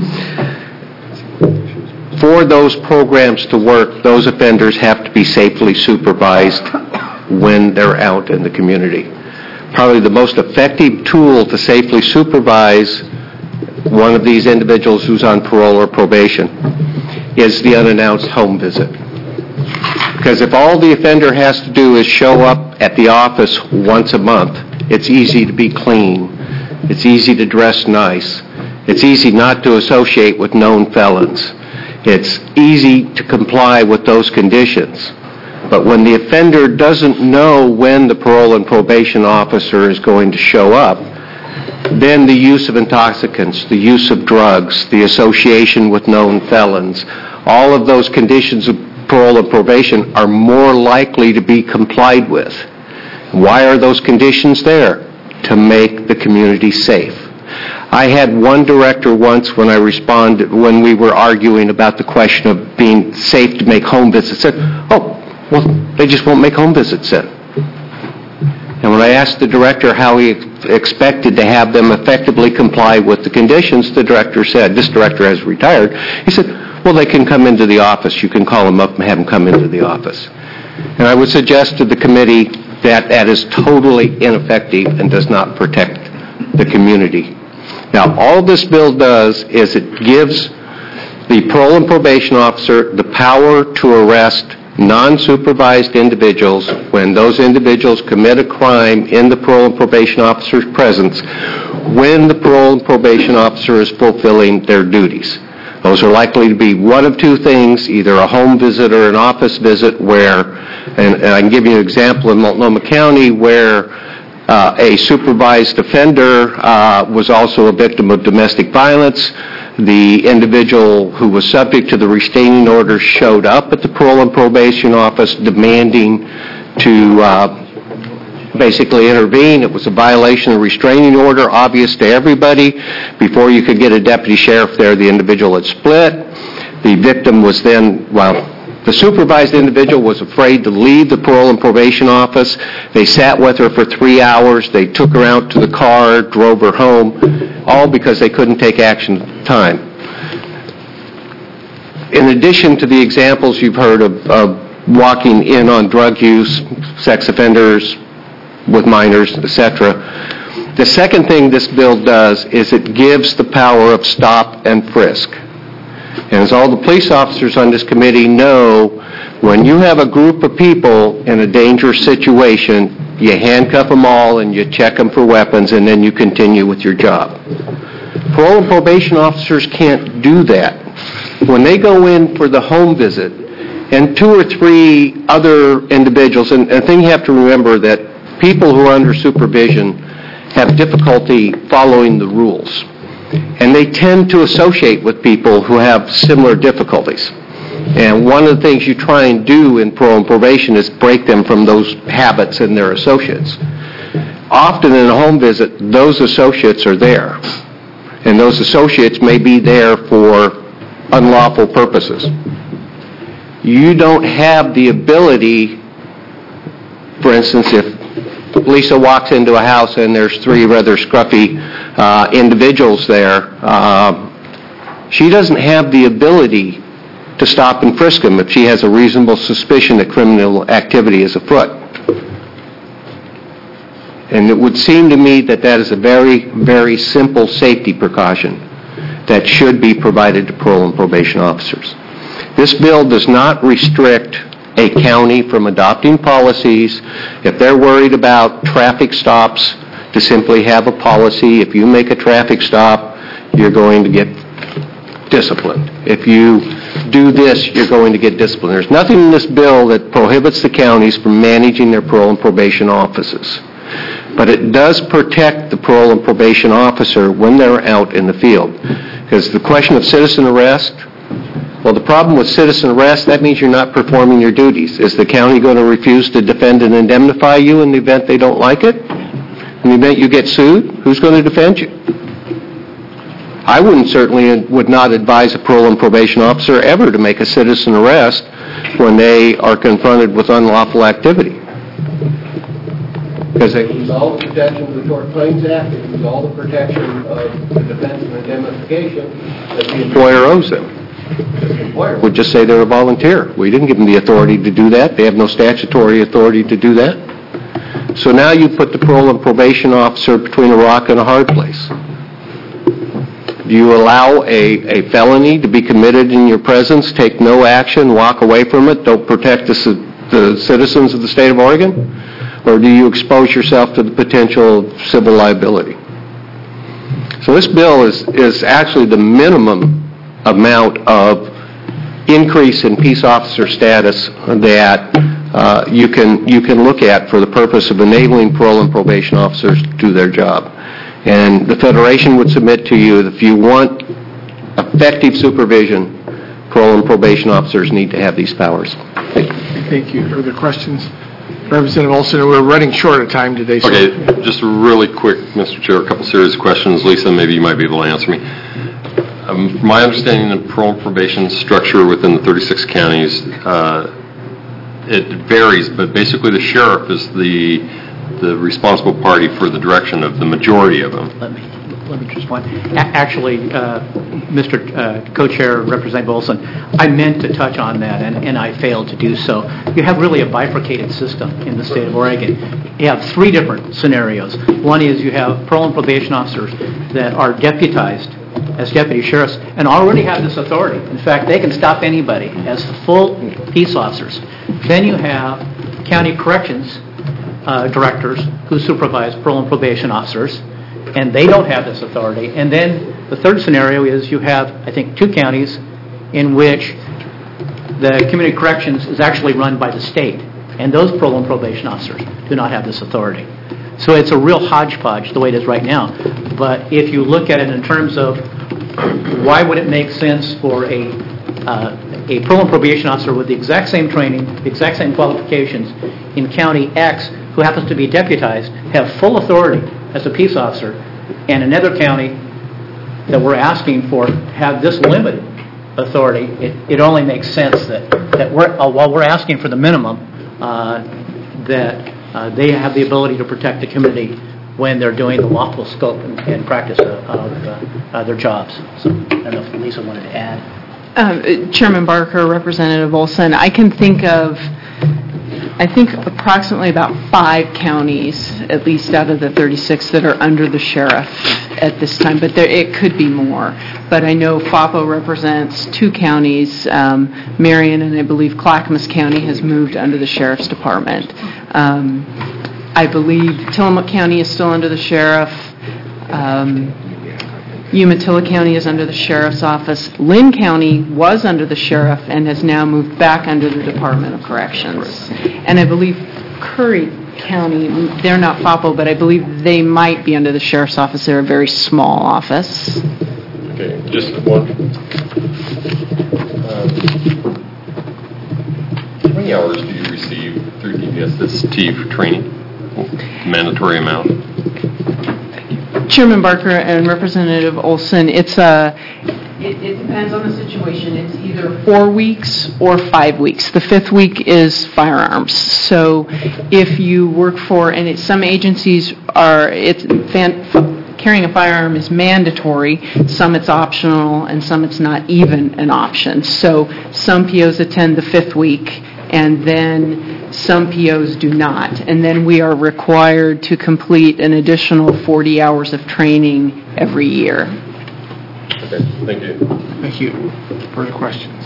For those programs to work, those offenders have to be safely supervised when they're out in the community. Probably the most effective tool to safely supervise one of these individuals who's on parole or probation is the unannounced home visit. Because if all the offender has to do is show up at the office once a month, it's easy to be clean. It's easy to dress nice. It's easy not to associate with known felons. It's easy to comply with those conditions. But when the offender doesn't know when the parole and probation officer is going to show up, then the use of intoxicants, the use of drugs, the association with known felons, all of those conditions of parole and probation are more likely to be complied with. Why are those conditions there? To make the community safe. I had one director once when I responded, when we were arguing about the question of being safe to make home visits, said, oh, well, they just won't make home visits then. And when I asked the director how he expected to have them effectively comply with the conditions, the director said, this director has retired, he said, well, they can come into the office. You can call them up and have them come into the office. And I would suggest to the committee that that is totally ineffective and does not protect the community. Now, all this bill does is it gives the parole and probation officer the power to arrest non-supervised individuals when those individuals commit a crime in the parole and probation officer's presence when the parole and probation officer is fulfilling their duties. Those are likely to be one of two things, either a home visit or an office visit where, and, and I can give you an example in Multnomah County where uh, a supervised offender uh, was also a victim of domestic violence. The individual who was subject to the restraining order showed up at the parole and probation office demanding to uh, basically intervene. It was a violation of the restraining order, obvious to everybody. Before you could get a deputy sheriff there, the individual had split. The victim was then, well, the supervised individual was afraid to leave the parole and probation office. They sat with her for three hours. They took her out to the car, drove her home, all because they couldn't take action at the time. In addition to the examples you've heard of, of walking in on drug use, sex offenders with minors, et cetera, the second thing this bill does is it gives the power of stop and frisk. And as all the police officers on this committee know, when you have a group of people in a dangerous situation, you handcuff them all and you check them for weapons and then you continue with your job. Parole and probation officers can't do that. When they go in for the home visit and two or three other individuals, and the thing you have to remember that people who are under supervision have difficulty following the rules. And they tend to associate with people who have similar difficulties. And one of the things you try and do in parole and probation is break them from those habits and their associates. Often in a home visit, those associates are there. And those associates may be there for unlawful purposes. You don't have the ability, for instance, if Lisa walks into a house and there's three rather scruffy uh, individuals there, uh, she doesn't have the ability to stop and frisk them if she has a reasonable suspicion that criminal activity is afoot. And it would seem to me that that is a very, very simple safety precaution that should be provided to parole and probation officers. This bill does not restrict a county from adopting policies. If they're worried about traffic stops, to simply have a policy, if you make a traffic stop, you're going to get disciplined. If you do this, you're going to get disciplined. There's nothing in this bill that prohibits the counties from managing their parole and probation offices. But it does protect the parole and probation officer when they're out in the field. Because the question of citizen arrest, well, the problem with citizen arrest, that means you're not performing your duties. Is the county going to refuse to defend and indemnify you in the event they don't like it? In the event you get sued, who's going to defend you? I wouldn't certainly would not advise a parole and probation officer ever to make a citizen arrest when they are confronted with unlawful activity. Because they lose all the protection of the Tort Claims Act, they lose all the protection of the defense and indemnification that the employer owes them. The employer would just say they're a volunteer. We didn't give them the authority to do that. They have no statutory authority to do that. So now you put the parole and probation officer between a rock and a hard place. Do you allow a, a felony to be committed in your presence, take no action, walk away from it, don't protect the, the citizens of the state of Oregon? Or do you expose yourself to the potential of civil liability? So this bill is, is actually the minimum amount of increase in peace officer status that uh, you can you can look at for the purpose of enabling parole and probation officers to do their job. And the Federation would submit to you that if you want effective supervision, parole and probation officers need to have these powers. Thank you. Thank you. Further questions? Representative Olson, we're running short of time today. So. Okay, just really quick, Mister Chair, a couple serious questions. Lisa, maybe you might be able to answer me. Um, my understanding of parole and probation structure within the thirty-six counties, uh, it varies, but basically the sheriff is the the responsible party for the direction of the majority of them. Let me, let me just one. A- actually, uh, Mister Uh, Co-Chair, Representative Olson, I meant to touch on that, and, and I failed to do so. You have really a bifurcated system in the state of Oregon. You have three different scenarios. One is you have parole and probation officers that are deputized as deputy sheriffs and already have this authority. In fact, they can stop anybody as full peace officers. Then you have county corrections uh, directors who supervise parole and probation officers, and they don't have this authority. And then the third scenario is you have, I think, two counties in which the community corrections is actually run by the state, and those parole and probation officers do not have this authority. So it's a real hodgepodge the way it is right now. But if you look at it in terms of why would it make sense for a uh, a parole and probation officer with the exact same training, the exact same qualifications in County X, who happens to be deputized, have full authority as a peace officer, and another county that we're asking for have this limited authority, it, it only makes sense that, that we're, uh, while we're asking for the minimum, uh, that uh, they have the ability to protect the community when they're doing the lawful scope and, and practice of, of uh, uh, their jobs. So I don't know if Lisa wanted to add. Um, Chairman Barker, Representative Olson, I can think of, I think approximately about five counties, at least out of the thirty-six, that are under the sheriff at this time, but there, it could be more. But I know F A P O represents two counties. Um, Marion and I believe Clackamas County has moved under the sheriff's department. Um, I believe Tillamook County is still under the sheriff. Um, Umatilla County is under the sheriff's office. Lynn County was under the sheriff and has now moved back under the Department of Corrections. And I believe Curry County, they're not F A P O, but I believe they might be under the sheriff's office. They're a very small office. Okay, just one. Um, how many hours do you receive through D B S S T for training? Mandatory amount? Chairman Barker and Representative Olson, it's a, it, it depends on the situation. It's either four weeks or five weeks. The fifth week is firearms. So if you work for, and it, some agencies are, it's fan, carrying a firearm is mandatory, some it's optional, and some it's not even an option. So some P Os attend the fifth week, and then some P Os do not. And then we are required to complete an additional forty hours of training every year. Okay, thank you. Thank you. Further questions?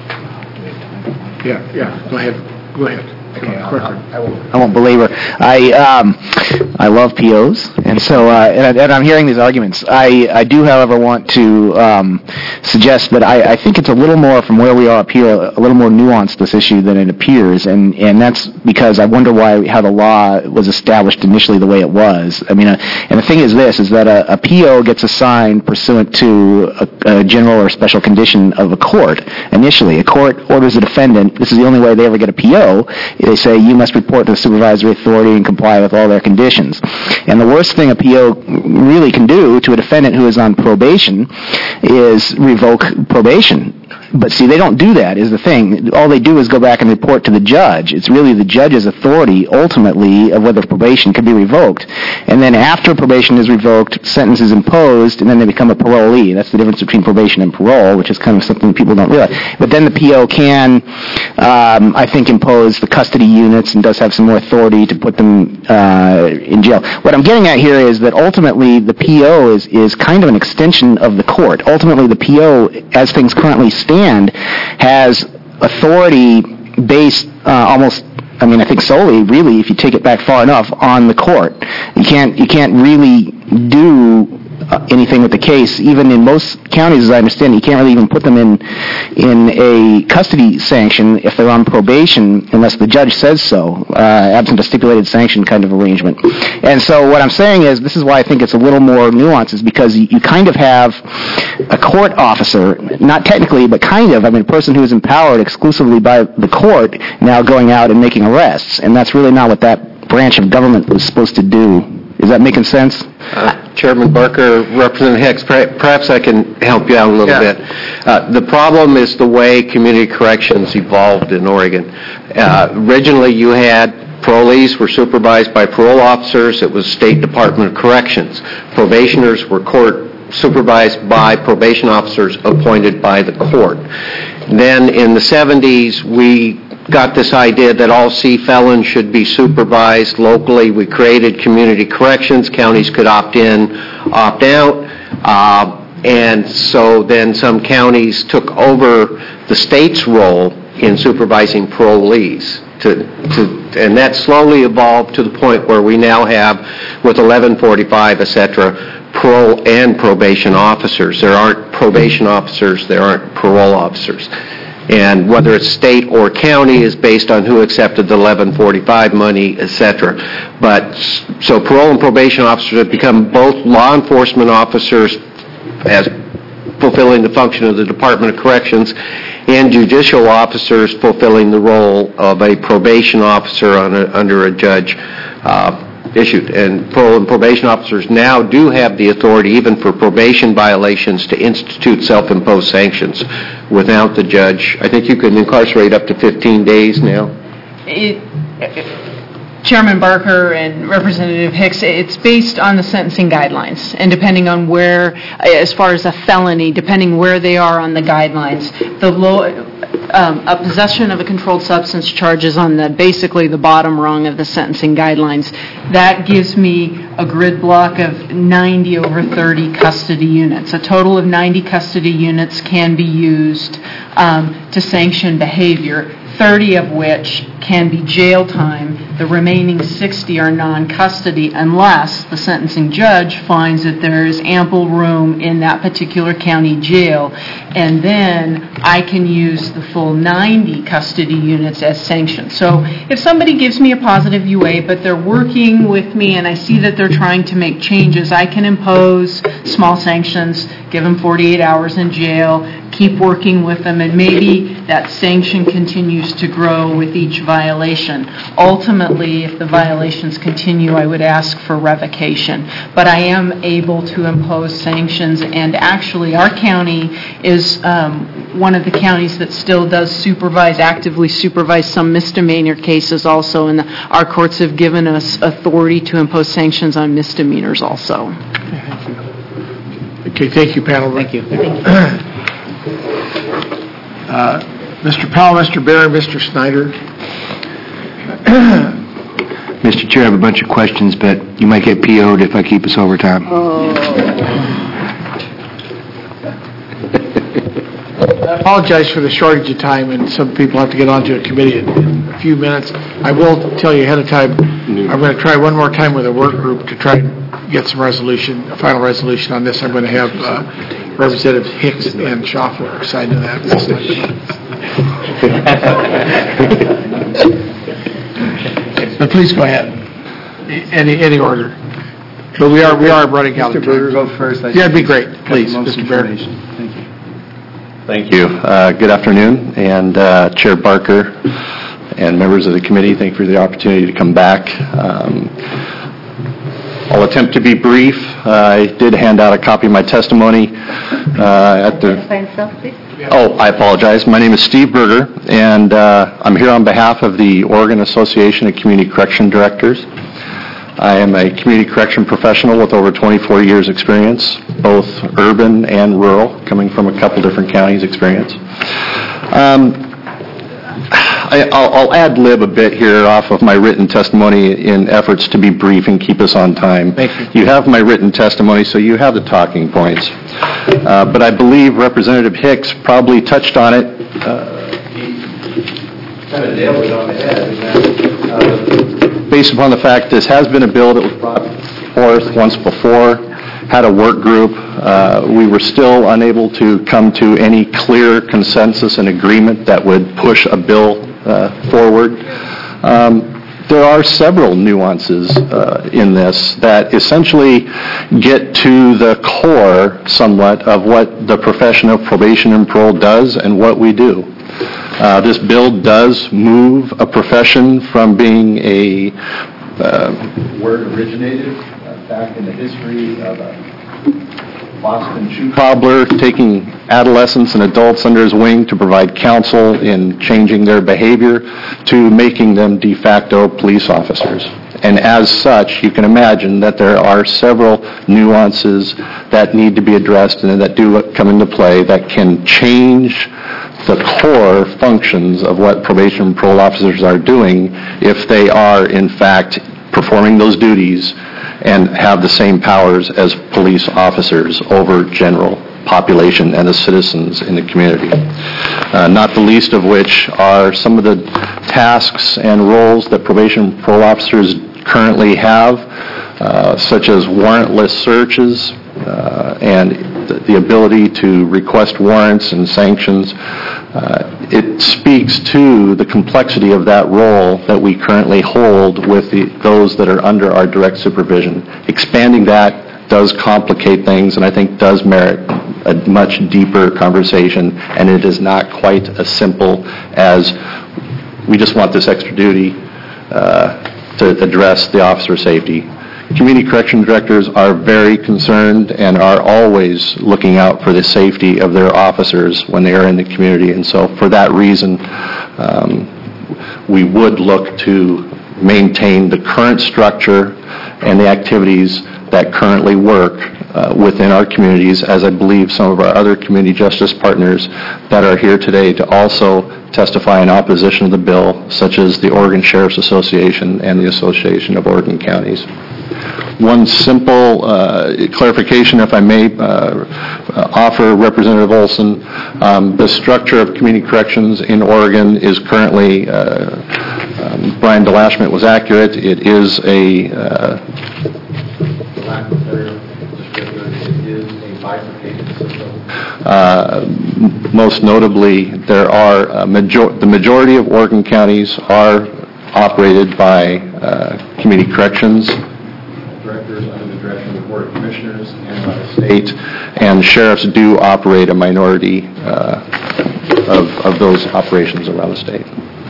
Yeah, yeah, go ahead, go ahead. Okay, I won't, I won't belabor. I um, I love P Os, and so uh, and, I, and I'm hearing these arguments. I, I do, however, want to um, suggest that I, I think it's a little more from where we are up here, a, a little more nuanced this issue than it appears, and, and that's because I wonder why how the law was established initially the way it was. I mean, uh, and the thing is this: is that a, a P O gets assigned pursuant to a, a general or special condition of a court. Initially, a court orders a defendant. This is the only way they ever get a P O. They say you must report to the supervisory authority and comply with all their conditions. And the worst thing a P O really can do to a defendant who is on probation is revoke probation. But see, they don't do that, is the thing. All they do is go back and report to the judge. It's really the judge's authority, ultimately, of whether probation can be revoked. And then after probation is revoked, sentence is imposed, and then they become a parolee. That's the difference between probation and parole, which is kind of something people don't realize. But then the P O can, um, I think, impose the custody units and does have some more authority to put them uh, in jail. What I'm getting at here is that ultimately the P O is, is kind of an extension of the court. Ultimately, the P O, as things currently stand, has authority based uh, almost, I mean, I think solely, really, if you take it back far enough, on the court. You can't, you can't really do uh, anything with the case. Even in most counties, as I understand, you can't really even put them in in a custody sanction if they're on probation unless the judge says so, uh, absent a stipulated sanction kind of arrangement. And so what I'm saying is, this is why I think it's a little more nuanced, is because you, you kind of have a court officer, not technically, but kind of, I mean, a person who is empowered exclusively by the court now going out and making arrests, and that's really not what that branch of government was supposed to do. Is that making sense? Uh, Chairman Barker, Representative Hicks, perhaps I can help you out a little Yeah. bit. Uh, the problem is the way community corrections evolved in Oregon. Uh, originally, you had parolees were supervised by parole officers. It was State Department of Corrections. Probationers were court supervised by probation officers appointed by the court. Then in the seventies, we got this idea that all C felons should be supervised locally. We created community corrections. Counties could opt in, opt out. Uh, and so then some counties took over the state's role in supervising parolees. To, to, and that slowly evolved to the point where we now have, with eleven forty-five, et cetera, parole and probation officers. There aren't probation officers, there aren't parole officers. And whether it's state or county is based on who accepted the eleven forty-five money, et cetera. But, so parole and probation officers have become both law enforcement officers as fulfilling the function of the Department of Corrections, and judicial officers fulfilling the role of a probation officer on a, under a judge uh, issued. And parole and probation officers now do have the authority, even for probation violations, to institute self-imposed sanctions without the judge. I think you can incarcerate up to fifteen days now. It, Chairman Barker and Representative Hicks, it's based on the sentencing guidelines, and depending on where, as far as a felony, depending where they are on the guidelines, the low, um, a possession of a controlled substance charge is on the basically the bottom rung of the sentencing guidelines. That gives me a grid block of ninety over thirty custody units. A total of ninety custody units can be used um, to sanction behavior, thirty of which can be jail time. The remaining sixty are non-custody unless the sentencing judge finds that there is ample room in that particular county jail, and then I can use the full ninety custody units as sanctions. So if somebody gives me a positive U A, but they're working with me and I see that they're trying to make changes, I can impose small sanctions, give them forty-eight hours in jail, keep working with them, and maybe that sanction continues to grow with each violation. Ultimately, if the violations continue, I would ask for revocation. But I am able to impose sanctions, and actually our county is um, one of the counties that still does supervise, actively supervise some misdemeanor cases also, and our courts have given us authority to impose sanctions on misdemeanors also. Okay, thank you, panel. Thank you. Thank you. Uh, Mister Powell, Mister Barron, Mister Snyder. Mister Chair, I have a bunch of questions, but you might get P O'd if I keep us over time. I apologize for the shortage of time, and some people have to get onto a committee in in a few minutes. I will tell you ahead of time, I'm going to try one more time with a work group to try and get some resolution, a final resolution on this. I'm going to have uh, Representatives Hicks and Schaffler sign to that. But please go ahead. Any any order. But we are we are running out of time. Mister Berger, go first. Yeah, it'd be great. Please, Mister Barron. Thank you. Thank you. Uh, Good afternoon, and uh, Chair Barker and members of the committee, thank you for the opportunity to come back. Um, I'll attempt to be brief. Uh, I did hand out a copy of my testimony uh, at the... Oh, I apologize. My name is Steve Berger, and uh, I'm here on behalf of the Oregon Association of Community Correction Directors. I am a community correction professional with over twenty-four years experience, both urban and rural, coming from a couple different counties experience. Um, I, I'll, I'll ad-lib a bit here off of my written testimony in efforts to be brief and keep us on time. Thank you. You have my written testimony, so you have the talking points. Uh, but I believe Representative Hicks probably touched on it. Uh, he kind of nailed it on the head. And that, uh, based upon the fact this has been a bill that was brought forth once before, had a work group. Uh, we were still unable to come to any clear consensus and agreement that would push a bill uh, forward. Um, there are several nuances uh, in this that essentially get to the core somewhat of what the profession of probation and parole does and what we do. Uh, this bill does move a profession from being a uh, where it originated uh, back in the history of a Boston shoe cobbler, taking adolescents and adults under his wing to provide counsel in changing their behavior, to making them de facto police officers. And as such, you can imagine that there are several nuances that need to be addressed and that do come into play that can change the core functions of what probation and parole officers are doing if they are, in fact, performing those duties and have the same powers as police officers over general population and the citizens in the community. Uh, not the least of which are some of the tasks and roles that probation and parole officers currently have, uh, such as warrantless searches uh, and the, the ability to request warrants and sanctions. Uh, it speaks to the complexity of that role that we currently hold with the, those that are under our direct supervision. Expanding that does complicate things, and I think does merit a much deeper conversation, and it is not quite as simple as we just want this extra duty uh, to address the officer safety. Community correction directors are very concerned and are always looking out for the safety of their officers when they are in the community, and so for that reason, um, we would look to maintain the current structure and the activities that currently work uh, within our communities, as I believe some of our other community justice partners that are here today to also testify in opposition of the bill, such as the Oregon Sheriff's Association and the Association of Oregon Counties. One simple uh, clarification, if I may uh, offer, Representative Olson. Um, the structure of community corrections in Oregon is currently, uh, um, Brian DeLashment was accurate, it is a, uh, lack of better descriptor, it is a bifurcated system. Uh, most notably, there are uh, major- the majority of Oregon counties are operated by uh, community corrections directors under the direction of the Board of Commissioners and by the state, and sheriffs do operate a minority uh, of, of those operations around the state.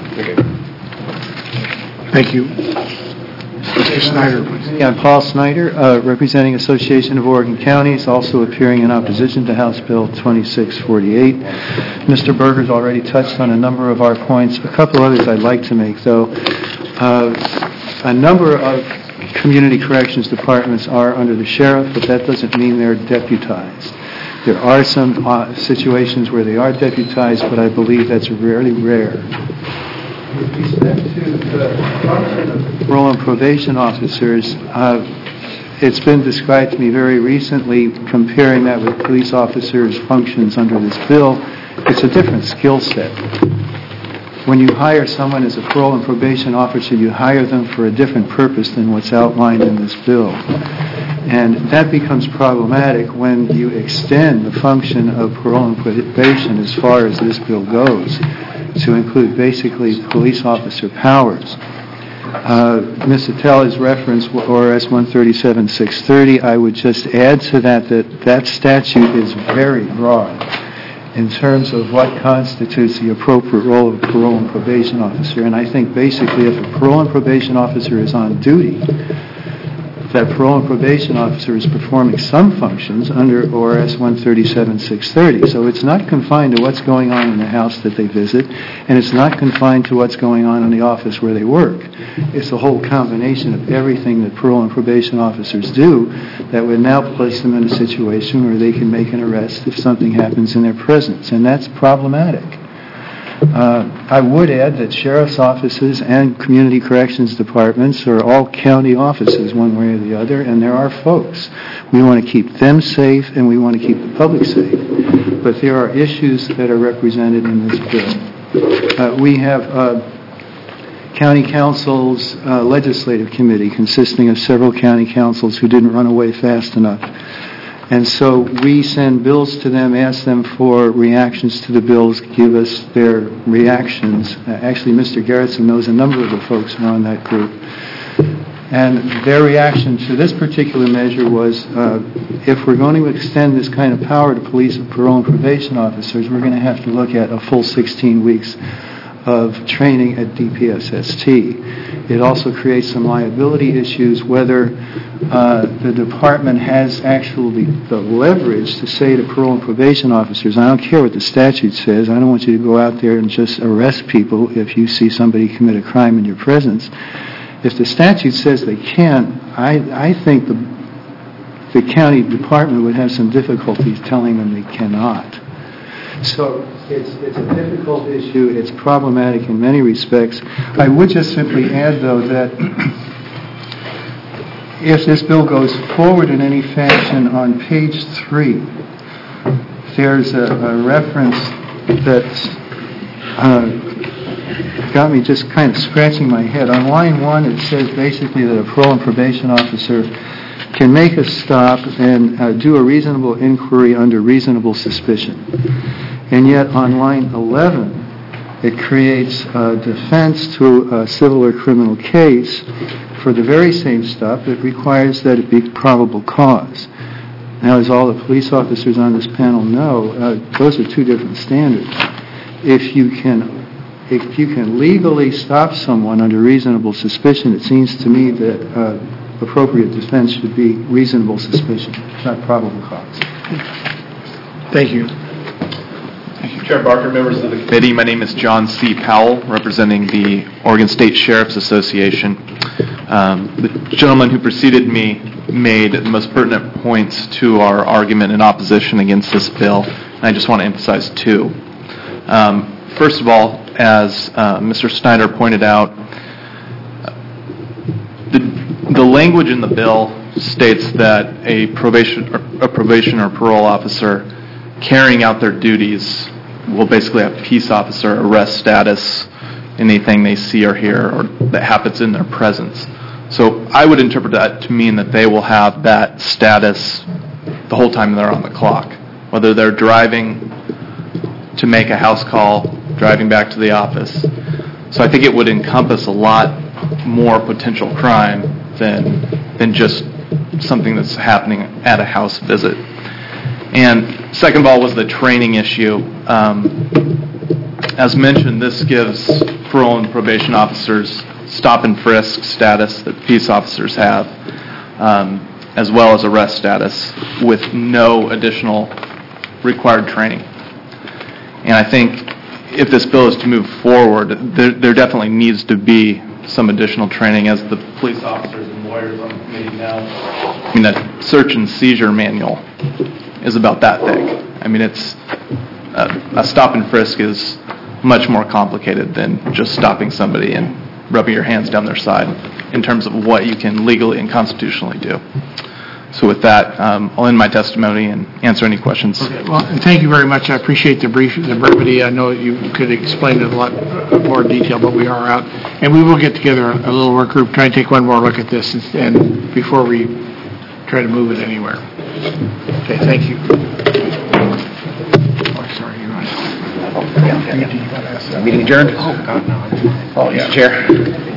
Thank you. Mister Snyder, please. Yeah, I'm Paul Snyder, uh, representing Association of Oregon Counties, also appearing in opposition to House Bill twenty-six forty-eight. Mister Berger's already touched on a number of our points. A couple others I'd like to make, though. Uh, a number of community corrections departments are under the sheriff, but that doesn't mean they're deputized. There are some uh, situations where they are deputized, but I believe that's rarely rare. With respect to the function of parole and probation officers, uh, it's been described to me very recently, comparing that with police officers' functions under this bill. It's a different skill set. When you hire someone as a parole and probation officer, you hire them for a different purpose than what's outlined in this bill. And that becomes problematic when you extend the function of parole and probation as far as this bill goes, to include basically police officer powers. Uh, Miz Attell has referenced O R S one thirty-seven six thirty. I would just add to that that that statute is very broad in terms of what constitutes the appropriate role of a parole and probation officer. And I think basically if a parole and probation officer is on duty, that parole and probation officer is performing some functions under O R S one thirty-seven six thirty. So it's not confined to what's going on in the house that they visit, and it's not confined to what's going on in the office where they work. It's a whole combination of everything that parole and probation officers do that would now place them in a situation where they can make an arrest if something happens in their presence, and that's problematic. Uh, I would add that sheriff's offices and community corrections departments are all county offices one way or the other, and there are folks. We want to keep them safe and we want to keep the public safe. But there are issues that are represented in this bill. Uh, we have uh, county council's uh, legislative committee consisting of several county councils who didn't run away fast enough. And so we send bills to them, ask them for reactions to the bills, give us their reactions. Uh, actually, Mister Garrettson knows a number of the folks who are on that group. And their reaction to this particular measure was, uh, if we're going to extend this kind of power to police and parole and probation officers, we're going to have to look at a full sixteen weeks of training at D P S S T. It also creates some liability issues, whether uh, the department has actually the leverage to say to parole and probation officers, I don't care what the statute says, I don't want you to go out there and just arrest people if you see somebody commit a crime in your presence. If the statute says they can, I, I think the, the county department would have some difficulties telling them they cannot. So it's, it's a difficult issue. It's problematic in many respects. I would just simply add, though, that if this bill goes forward in any fashion, on page three, there's a, a reference that's uh, got me just kind of scratching my head. On line one, it says basically that a parole and probation officer can make a stop and uh, do a reasonable inquiry under reasonable suspicion. And yet on line eleven, it creates a defense to a civil or criminal case for the very same stuff. It requires that it be probable cause. Now, as all the police officers on this panel know, uh, those are two different standards. If you can if you can legally stop someone under reasonable suspicion, it seems to me that uh, appropriate defense should be reasonable suspicion, not probable cause. Thank you. Chair Barker, members of the committee, my name is John C. Powell, representing the Oregon State Sheriff's Association. Um, the gentleman who preceded me made the most pertinent points to our argument in opposition against this bill, and I just want to emphasize two. Um, first of all, as uh, Mister Snyder pointed out, the, the language in the bill states that a probation, or, a probation or parole officer carrying out their duties will basically have peace officer arrest status, anything they see or hear or that happens in their presence. So I would interpret that to mean that they will have that status the whole time they're on the clock, whether they're driving to make a house call, driving back to the office. So I think it would encompass a lot more potential crime than than just something that's happening at a house visit. And second of all was the training issue. Um, as mentioned, this gives parole and probation officers stop and frisk status that peace officers have, um, as well as arrest status with no additional required training. And I think if this bill is to move forward, there, there definitely needs to be some additional training, as the police officers and lawyers on the committee now. I mean, that search and seizure manual is about that thick. I mean, it's, a, a stop and frisk is much more complicated than just stopping somebody and rubbing your hands down their side in terms of what you can legally and constitutionally do. So with that, um, I'll end my testimony and answer any questions. Okay, well, and thank you very much. I appreciate the brief, the brevity. I know you could explain it in a lot more detail, but we are out. And we will get together a little work group, try and take one more look at this and, and before we try to move it anywhere. Okay, thank you. Oh, sorry, you're right. Meeting adjourned? Oh, God, no. Oh, yeah. Chair.